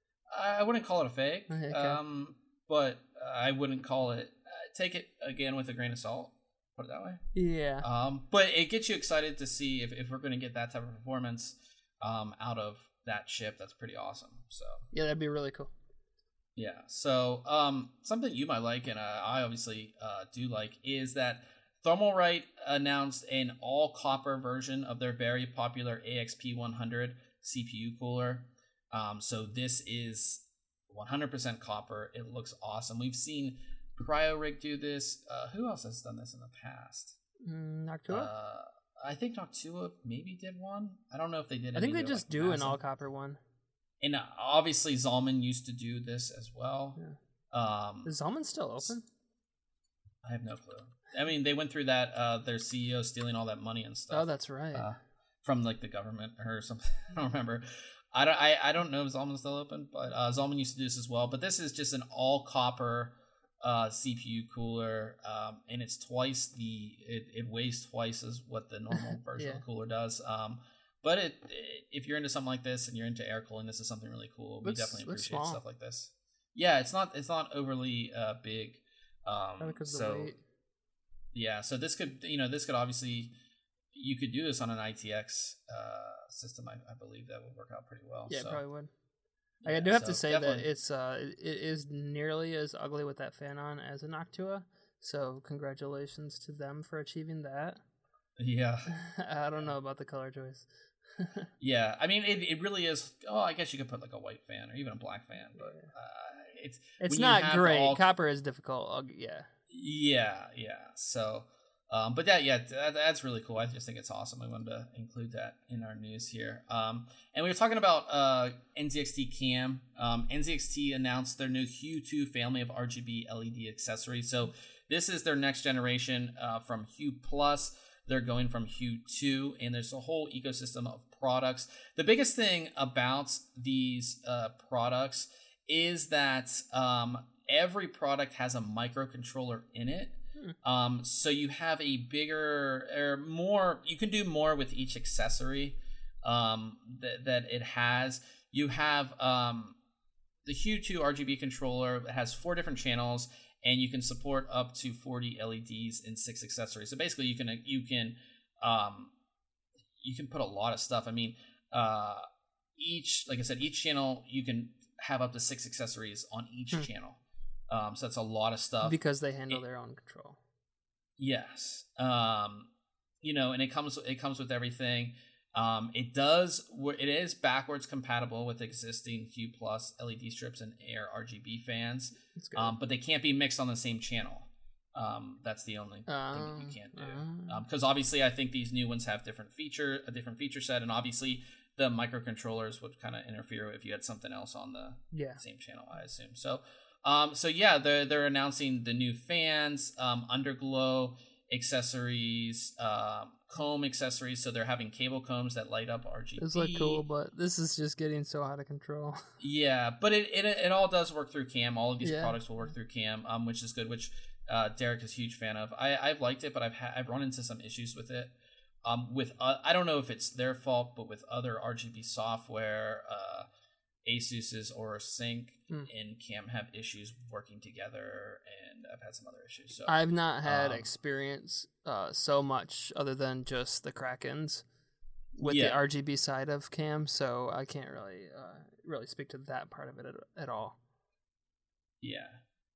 I wouldn't call it a fake. Okay. Um. But I wouldn't call it. Uh, take it again with a grain of salt. Put it that way. Yeah. Um, but it gets you excited to see if, if we're going to get that type of performance um, out of that chip. That's pretty awesome. So Yeah, that'd be really cool. yeah. So um, something you might like, and uh, I obviously uh, do like, is that Thermalright announced an all copper version of their very popular A X P one hundred C P U cooler. Um, so this is one hundred percent copper. It looks awesome. We've seen CryoRig do this. Uh, who else has done this in the past? Mm, Noctua? Uh, I think Noctua maybe did one. I don't know if they did. I think they either, just like, do an massive. all copper one. And uh, obviously Zalman used to do this as well. Yeah. Um, Is Zalman still open? I have no clue. I mean, they went through that. Uh, their C E O stealing all that money and stuff. Oh, that's right. Uh, from like the government or something. I don't remember. I don't. I, I don't know if Zalman's still open, but uh, Zalman used to do this as well. But this is just an all copper uh, C P U cooler, um, and it's twice the. It, it weighs twice as what the normal version Yeah. of the cooler does. Um, but it, it if you're into something like this and you're into air cooling, this is something really cool. We Looks- definitely looks appreciate small. stuff like this. Yeah, it's not. It's not overly uh, big. Um, Probably because of so. the weight. Yeah, so this could, you know, this could obviously, you could do this on an I T X uh, system. I, I believe that would work out pretty well. Yeah, so, it probably would. yeah, I do have so to say definitely- that it's uh it is nearly as ugly with that fan on as a Noctua. So congratulations to them for achieving that. Yeah, I don't know about the color choice. yeah. I mean, it, it really is. Oh, I guess you could put like a white fan or even a black fan, but uh, it's It's when you not have great. all- Copper is difficult. Ug- yeah. Yeah, yeah. So, um, but that, yeah, that, that's really cool. I just think it's awesome. I wanted to include that in our news here. Um, and we were talking about uh, N Z X T Cam. Um, N Z X T announced their new Hue two family of R G B L E D accessories. So this is their next generation uh, from Hue Plus. They're going from Hue two, and there's a whole ecosystem of products. The biggest thing about these uh, products is that um, every product has a microcontroller in it. Hmm. Um, so you have a bigger or more. You can do more with each accessory um, that that it has. You have um, the Hue two R G B controller. It has four different channels, and you can support up to forty L E Ds and six accessories. So basically, you can you can um, you can put a lot of stuff. I mean, uh, each like I said, each channel you can have up to six accessories on each hmm. channel. Um, so that's a lot of stuff because they handle it, their own control. Yes, um, you know, and it comes it comes with everything. Um, it does it is backwards compatible with existing Hue Plus L E D strips and Air R G B fans, um, but they can't be mixed on the same channel. Um, that's the only uh, thing that you can't do because uh. um, obviously I think these new ones have different feature a different feature set, and obviously the microcontrollers would kind of interfere if you had something else on the yeah. same channel, I assume. So. Um, so yeah, they're they're announcing the new fans, um, underglow accessories, um, comb accessories. So they're having cable combs that light up R G B. It's like cool, but this is just getting so out of control. Yeah, but it it it all does work through Cam. All of these yeah. products will work through Cam, um, which is good. Which uh, Derek is a huge fan of. I I've liked it, but I've ha- I've run into some issues with it. Um, with uh, I don't know if it's their fault, but with other R G B software, uh. Asus's or Sync mm. and Cam have issues working together, and I've had some other issues. So I've not had um, experience uh, so much other than just the Krakens with yeah. the R G B side of Cam, so I can't really uh, really speak to that part of it at, at all. Yeah.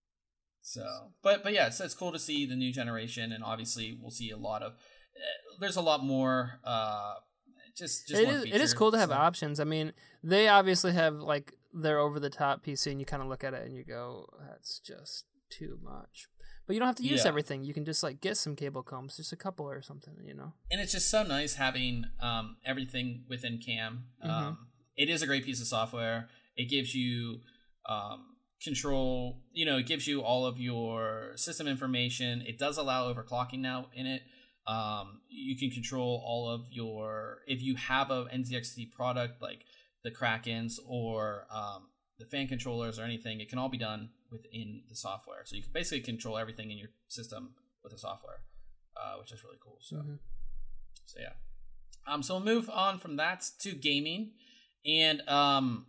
So, but but yeah, it's it's cool to see the new generation, and obviously we'll see a lot of. Uh, there's a lot more. Uh, Just, just it one is. feature, it is cool to have so. options. I mean, they obviously have like their over the top P C, and you kind of look at it and you go, "That's just too much." But you don't have to use yeah. everything. You can just like get some cable combs, just a couple or something, you know. And it's just so nice having um, everything within Cam. Um, mm-hmm. It is a great piece of software. It gives you um, control. You know, it gives you all of your system information. It does allow overclocking now in it. Um, you can control all of your, if you have a N Z X T product like the Krakens or um, the fan controllers or anything, it can all be done within the software. So you can basically control everything in your system with the software, uh, which is really cool. So, mm-hmm. so yeah. Um, so we'll move on from that to gaming, and um,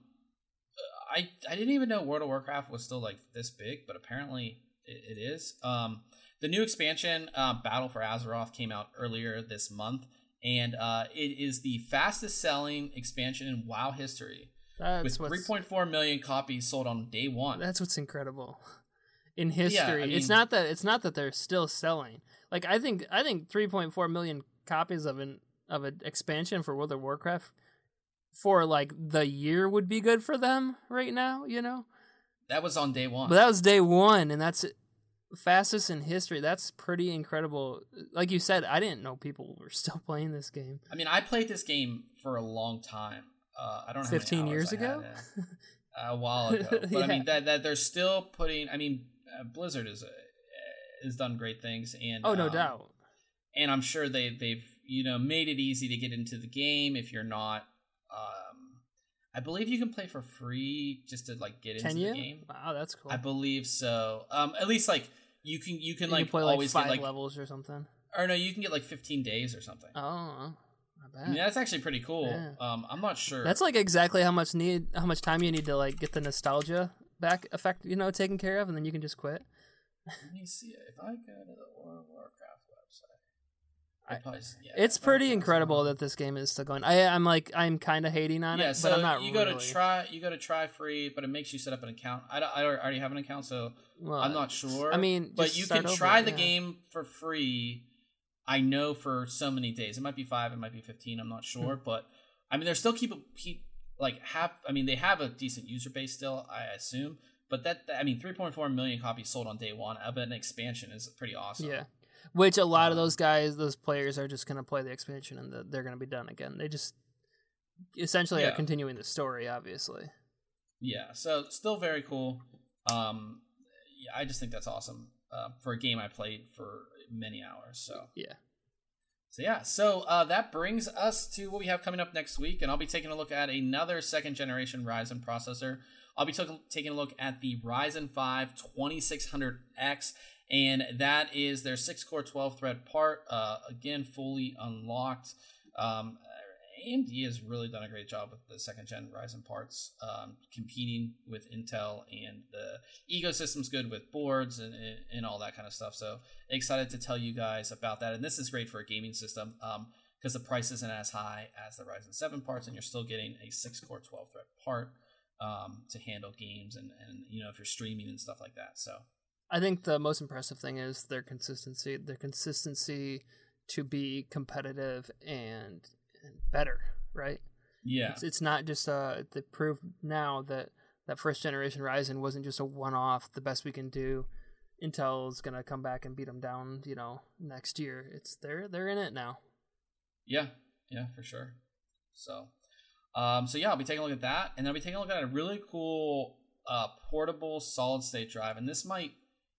I I didn't even know World of Warcraft was still like this big, but apparently it, it is. Um. The new expansion, uh, Battle for Azeroth, came out earlier this month, and uh, it is the fastest-selling expansion in WoW history, that's with three point four million copies sold on day one. That's what's incredible in history. Yeah, I mean, it's not that it's not that they're still selling. Like I think I think three point four million copies of an of an expansion for World of Warcraft for like the year would be good for them right now. You know, that was on day one. But that was day one, and that's fastest in history. That's pretty incredible. Like you said, I didn't know people were still playing this game. I mean, I played this game for a long time. Uh, I don't know fifteen how many years ago. A while ago, but yeah. I mean that that they're still putting. I mean, uh, Blizzard is uh, has done great things, and oh, no um, doubt. And I'm sure they they've you know made it easy to get into the game if you're not. Um, I believe you can play for free just to like get can into you? the game. Wow, that's cool. I believe so. Um, at least like. You can you can you like can play always like five get like levels or something. Or no, you can get like fifteen days or something. Oh, not bad. I mean, that's actually pretty cool. Yeah. Um, I'm not sure. That's like exactly how much need how much time you need to like get the nostalgia back effect, you know, taken care of, and then you can just quit. Let me see if I go to the World of Warcraft website. I, probably, yeah, it's pretty incredible that this game is still going. I I'm like I'm kind of hating on yeah, it, so but I'm not. You really. go to try you go to try free, but it makes you set up an account. I, I already have an account, so well, I'm not sure. I mean, but you can try over, the yeah. game for free. I know for so many days. It might be five, it might be fifteen. I'm not sure, hmm. but I mean, they're still keep keep like have. I mean, they have a decent user base still, I assume. But that I mean, three point four million copies sold on day one of an expansion is pretty awesome. Yeah. Which a lot of those guys, those players are just going to play the expansion and the, they're going to be done again. They just essentially yeah. are continuing the story, obviously. Yeah, so still very cool. Um, yeah, I just think that's awesome uh, for a game I played for many hours. So yeah. So yeah, so uh, that brings us to what we have coming up next week, and I'll be taking a look at another second generation Ryzen processor. I'll be t- taking a look at the Ryzen five twenty-six hundred X. and that is their six core, twelve thread part. Uh, again, fully unlocked. Um, A M D has really done a great job with the second gen Ryzen parts, um, competing with Intel, and the ecosystem's good with boards and and all that kind of stuff. So excited to tell you guys about that. And this is great for a gaming system because um, the price isn't as high as the Ryzen seven parts, and you're still getting a six core, twelve thread part um, to handle games and, and you know if you're streaming and stuff like that. So I think the most impressive thing is their consistency. Their consistency to be competitive and and better, right? Yeah, it's, it's not just uh they prove now that that first generation Ryzen wasn't just a one-off, the best we can do. Intel's gonna come back and beat them down, you know, next year. It's they're they're in it now. Yeah, yeah, for sure. So, um, so yeah, I'll be taking a look at that, and I'll be taking a look at a really cool uh portable solid state drive, and this might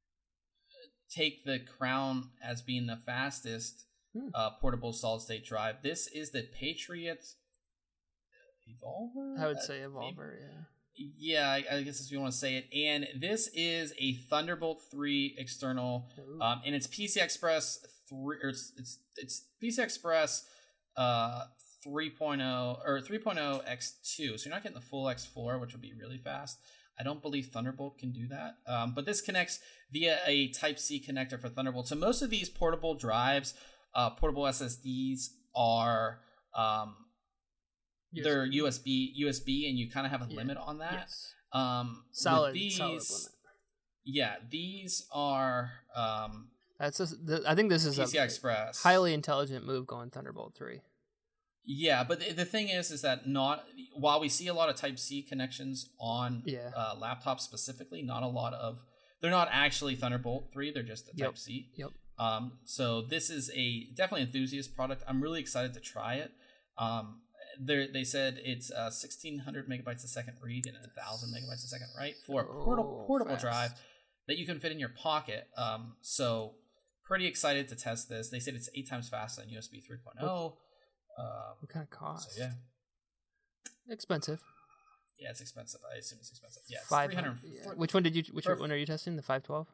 take the crown as being the fastest Hmm. Uh, portable solid state drive. This is the Patriot Evolver? I would say Evolver, yeah. Yeah, I, I guess if you want to say it. And this is a Thunderbolt three external, um, and it's P C I Express three, or it's it's, it's P C I Express uh, three point oh or three point oh by two. So you're not getting the full X four, which would be really fast. I don't believe Thunderbolt can do that, um, but this connects via a Type-C connector for Thunderbolt. So most of these portable drives, Uh, portable S S Ds are um, they're U S B U S B, and you kind of have a yeah. limit on that. Yes. Um, solid, these, solid limit. Yeah, these are. Um, That's a, the, I think this is P C I a Express. highly intelligent move going Thunderbolt three. Yeah, but the, the thing is, is that not while we see a lot of Type-C connections on yeah. uh, laptops specifically, not a lot of they're not actually Thunderbolt three. They're just the yep. Type-C. Yep. Um, so this is a definitely enthusiast product. I'm really excited to try it. Um, they they said it's uh, sixteen hundred megabytes a second read and a thousand megabytes a second write for a portable oh, portable fast. drive that you can fit in your pocket. Um, so pretty excited to test this. They said it's eight times faster than U S B three point oh. Um, what kind of cost? So yeah, expensive. Yeah, it's expensive. I assume it's expensive. Yeah, it's five hundred. Yeah. Which one did you? Which one are you testing? The five twelve.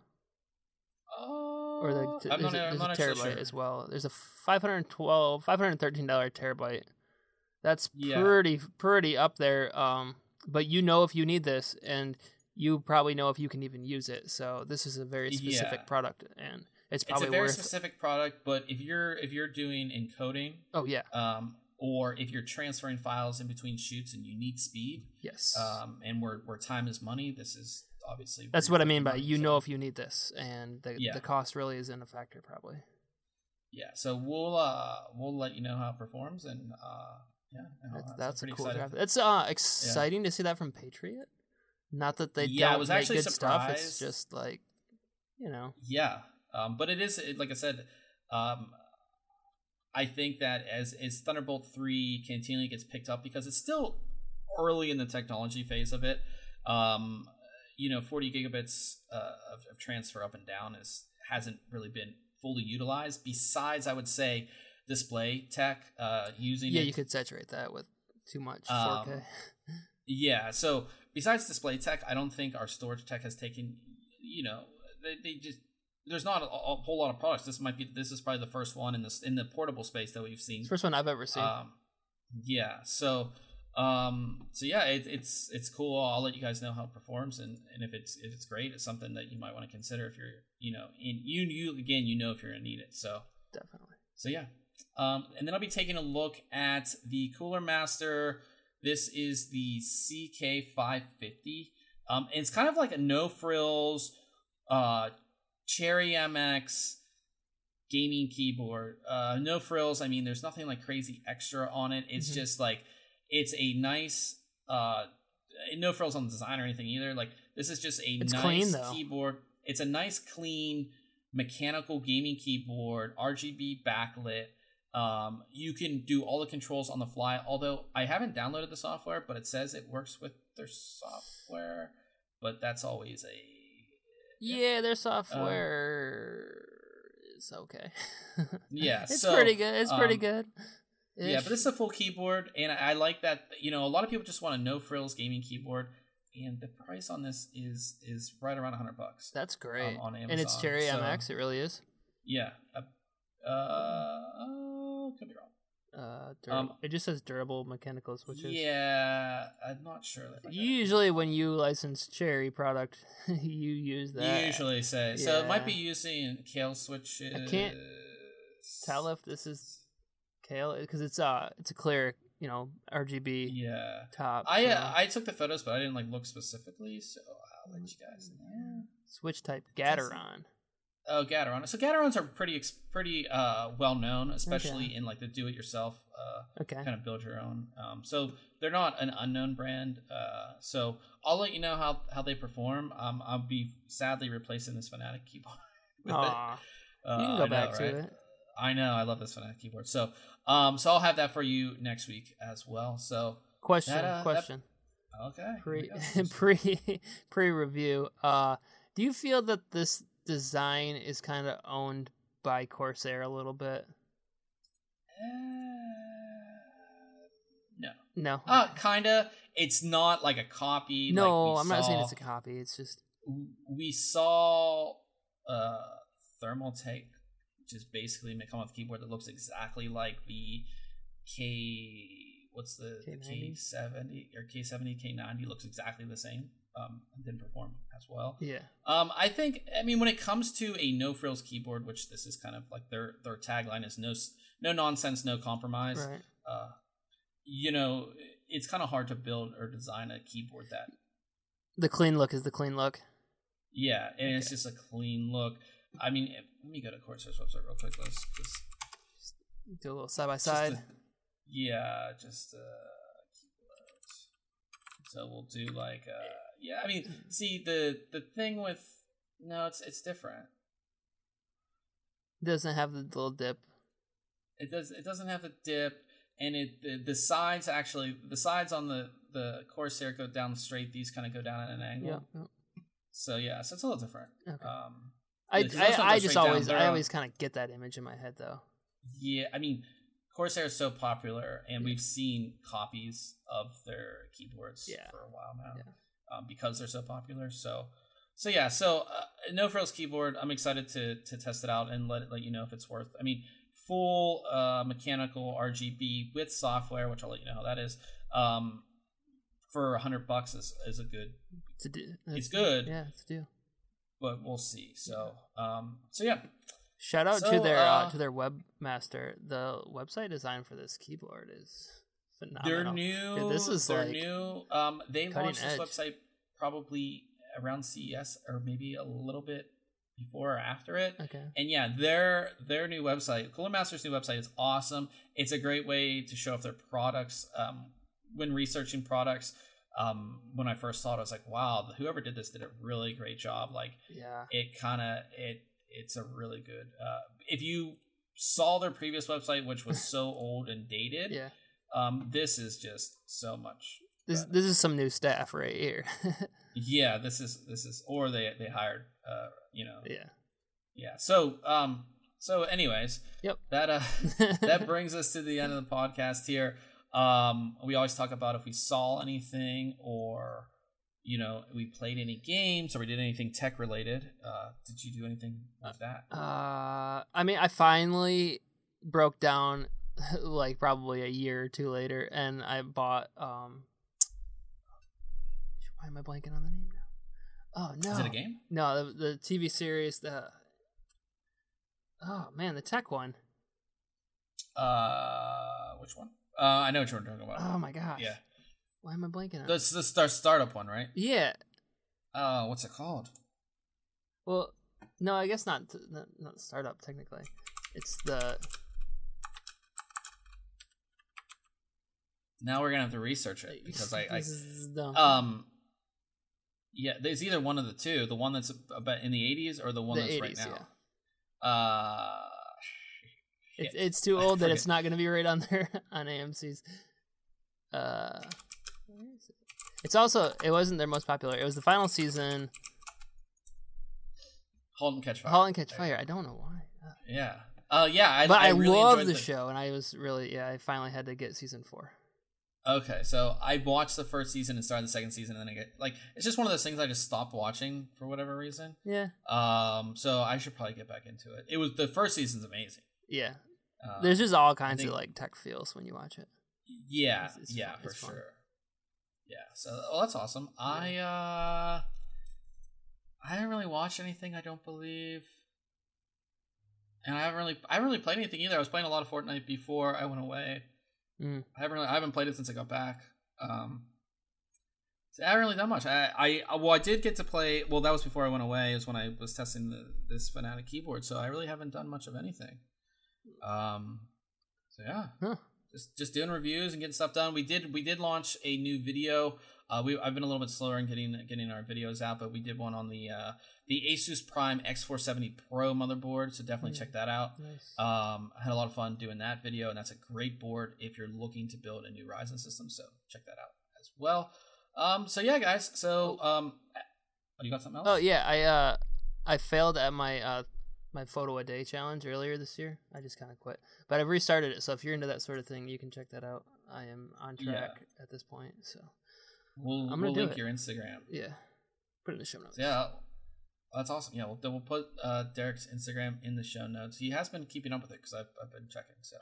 Oh, or the I'm there's, not, a, I'm there's not a terabyte sure. as well. There's a five hundred twelve, five hundred thirteen dollar terabyte. That's yeah. pretty pretty up there. Um, but you know if you need this, and you probably know if you can even use it. So this is a very specific yeah. product, and it's probably it's a very worth specific product. But if you're if you're doing encoding, oh yeah, um, or if you're transferring files in between shoots and you need speed, yes, um, and where where time is money, this is. Obviously, that's what I mean by you so. know if you need this, and the yeah. the cost really isn't a factor probably. Yeah, so we'll uh we'll let you know how it performs, and uh yeah, that's, that's, that's a cool excited. drive. It's uh exciting yeah. to see that from Patriot. Not that they yeah, don't I was make actually good surprised. stuff. It's just like you know. Yeah, um, but it is it, like I said, um, I think that as as Thunderbolt three continually gets picked up because it's still early in the technology phase of it. Um, you know, forty gigabits uh, of, of transfer up and down is hasn't really been fully utilized. Besides, I would say display tech uh, using yeah, it, you could saturate that with too much um, four K. Yeah, so besides display tech, I don't think our storage tech has taken. You know, they, they just there's not a, a whole lot of products. This might be this is probably the first one in this in the portable space that we've seen. First one I've ever seen. Um, yeah, so. Um, so yeah, it, it's it's cool. I'll let you guys know how it performs, and, and if it's if it's great, it's something that you might want to consider if you're you know in you you again you know if you're gonna need it. So definitely. So yeah, um, and then I'll be taking a look at the Cooler Master. This is the C K five fifty. Um, and it's kind of like a no frills, uh, Cherry M X gaming keyboard. Uh, no frills. I mean, there's nothing like crazy extra on it. It's mm-hmm. just like. It's a nice, uh, no frills on the design or anything either. Like this is just a it's nice clean, keyboard. It's a nice, clean, mechanical gaming keyboard, R G B backlit. Um, you can do all the controls on the fly. Although I haven't downloaded the software, but it says it works with their software. But that's always a yeah, their software um, is okay. Yeah, it's so, pretty good. It's pretty um, good. Yeah, but this is a full keyboard, and I like that. You know, a lot of people just want a no frills gaming keyboard. and the price on this is is right around a hundred bucks. That's great. Um, on Amazon. And it's Cherry so, M X. It really is. Yeah. Uh, uh could be wrong. Uh, durable. Um, it just says durable mechanical switches. Yeah, I'm not sure. That Usually, when you license Cherry product, you use that. Usually say yeah. So. It might be using Kale switches. I can't tell if this is Kale because it's uh it's a clear, you know, R G B. Yeah. Top. I so. uh, I took the photos, but I didn't like look specifically, so I'll let you guys know. Switch type Gateron. Oh, Gateron. So Gaterons are pretty pretty uh, well known, especially okay. in like the do-it-yourself uh, okay. kind of build your own. Um, so they're not an unknown brand. Uh, so I'll let you know how, how they perform. Um, I'll be sadly replacing this Fnatic keyboard. With Aww. It. Uh, you can go I back know, to right? it. I know. I love this Fnatic keyboard. So um, so I'll have that for you next week as well. So question, that, uh, question. That, okay. Pre pre pre review. Uh, do you feel that this design is kind of owned by Corsair a little bit? Uh, no. No. Uh, kind of. It's not like a copy. No, like I'm saw. not saying it's a copy. It's just we saw uh, Thermaltake just basically come up with a keyboard that looks exactly like the K. What's the, the K seventy or K seventy K ninety looks exactly the same. Um, and didn't perform as well. Yeah. Um, I think. I mean, when it comes to a no frills keyboard, which this is kind of like their their tagline is no no nonsense, no compromise. Right. Uh, you know, it's kind of hard to build or design a keyboard that. The clean look is the clean look. Yeah, and okay. it's just a clean look. I mean, if, let me go to Corsair's website real quick. Let's just do a little side by side. Yeah, just uh, keyboard. So we'll do like. Uh, Yeah, I mean, see the the thing with no, it's it's different. It doesn't have the little dip. It does. It doesn't have the dip, and it the, the sides actually the sides on the the Corsair go down straight. These kind of go down at an angle. Yeah. yeah. So yeah, so it's a little different. Okay. Um, I I, I just always down. I always kind of get that image in my head though. Yeah, I mean, Corsair is so popular, and yeah. we've seen copies of their keyboards yeah. for a while now. Yeah. Um, because they're so popular, so so yeah, so uh, no frills keyboard. I'm excited to to test it out and let let you know if it's worth. I mean, full uh, mechanical R G B with software, which I'll let you know how that is. Um, for a hundred bucks is is a good. It's, a do- it's good. Yeah, it's a deal. But we'll see. So um, so yeah. Shout out so, to their uh, uh, to their webmaster. The website design for this keyboard is. Phenomenal. They're new. Dude, this is they're like new. Um, they launched edge. this website probably around C E S or maybe a little bit before or after it. Okay. And yeah, their their new website, Cooler Master's new website, is awesome. It's a great way to show off their products. Um, when researching products, um, when I first saw it, I was like, wow, whoever did this did a really great job. Like, yeah, it kind of it it's a really good. Uh, if you saw their previous website, which was so old and dated, yeah. Um, this is just so much. This better. This is some new staff right here. yeah, this is this is, or they they hired, uh, you know. Yeah. Yeah. So um, so anyways, yep. That uh, that brings us to the end of the podcast here. Um, we always talk about if we saw anything, or you know, we played any games, or we did anything tech related. Uh, did you do anything with that? Uh, I mean, I finally broke down. Like probably a year or two later, and I bought um why am I blanking on the name now? Oh no. Is it a game? No, the, the T V series, the oh man, the tech one. Uh which one? Uh I know what you're talking about. Oh my gosh. Yeah. Why am I blanking on? That's the star startup one, right? Yeah. Uh what's it called? Well, no, I guess not not, not startup technically. It's the Now we're gonna have to research it because I, this is dumb. um, yeah, there's either one of the two, the one that's about in the eighties or the one the that's eighties, right now. Yeah. Uh, it's it's too old that it's not gonna be right on there on A M C's. Uh, where is it? It's also it wasn't their most popular. It was the final season. Halt and Catch Fire. Halt and Catch Fire. I don't know why. Uh, yeah. Uh, yeah. I, but I, I really love the, the show, and I was really yeah. I finally had to get season four. Okay, so I watched the first season and started the second season, and then I get like it's just one of those things I just stopped watching for whatever reason. Yeah. Um. So I should probably get back into it. It was the first season's amazing. Yeah. Um, There's just all kinds think, of like tech feels when you watch it. Yeah. It's, it's yeah, fun, for it's fun. sure. Yeah. So well, that's awesome. Yeah. I uh, I didn't really watch anything. I don't believe. And I haven't really, I haven't really played anything either. I was playing a lot of Fortnite before I went away. Mm. I haven't really, I haven't played it since I got back. Um, so I haven't really done much. I, I, well, I did get to play. Well, that was before I went away. Is when I was testing the, this Fnatic keyboard. So I really haven't done much of anything. Um, so yeah, Huh. just just doing reviews and getting stuff done. We did, we did launch a new video. Uh, we I've been a little bit slower in getting getting our videos out, but we did one on the uh, the Asus Prime X four seventy Pro motherboard, so definitely mm. check that out. Nice. Um, I had a lot of fun doing that video, and that's a great board if you're looking to build a new Ryzen system. So check that out as well. Um, so yeah, guys. So um, oh, you got something else? Oh yeah, I uh, I failed at my uh, my photo a day challenge earlier this year. I just kind of quit, but I've restarted it. So if you're into that sort of thing, you can check that out. I am on track yeah. at this point. So. We'll, I'm gonna we'll do link it. your Instagram. Yeah. Put it in the show notes. Yeah. That's awesome. Yeah, we'll, we'll put uh, Derek's Instagram in the show notes. He has been keeping up with it because I've, I've been checking. So,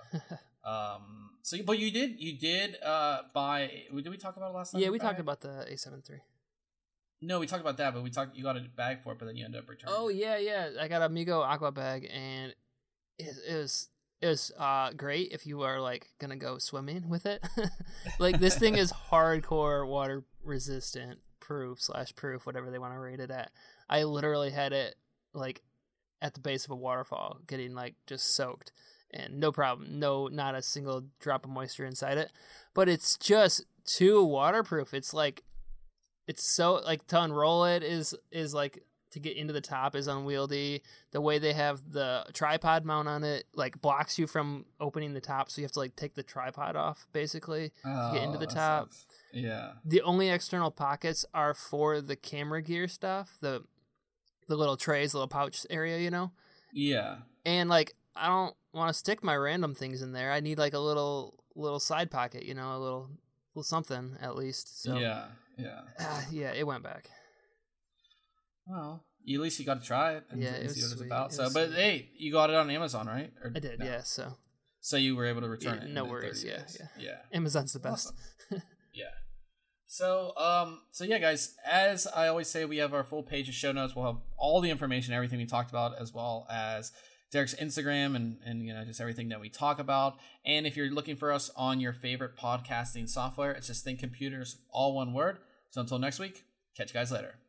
um, so but you did you did uh buy? Did we talk about it last time? Yeah, we talked about the A seven three. No, we talked about that, but we talked. You got a bag for it, but then you ended up returning. Oh yeah, yeah. I got a Migo Aqua bag, and it, it was it was uh great if you are like gonna go swimming with it. Like this thing is hardcore water resistant proof slash proof, whatever they want to rate it at. I literally had it like at the base of a waterfall, getting like just soaked, and no problem, no, not a single drop of moisture inside it. But it's just too waterproof. It's like it's so like to unroll it is is like. To get into the top is unwieldy. The way they have the tripod mount on it like blocks you from opening the top, so you have to like take the tripod off basically oh, to get into the top. Sucks. Yeah. The only external pockets are for the camera gear stuff, the the little trays, little pouch area, you know? Yeah. And like I don't want to stick my random things in there. I need like a little little side pocket, you know, a little little something at least. So yeah, yeah, uh, yeah. It went back. Well, at least you got to try it and, yeah, and it see what sweet. it's about. It So, but sweet. hey, you got it on Amazon, right? Or, I did, no? yeah. So, so you were able to return yeah, it. No in worries. Yeah, days. yeah, yeah. Amazon's the best. Awesome. Yeah. So, um, so yeah, guys. As I always say, we have our full page of show notes. We'll have all the information, everything we talked about, as well as Derek's Instagram and and you know just everything that we talk about. And if you're looking for us on your favorite podcasting software, it's just Think Computers, all one word. So until next week, catch you guys later.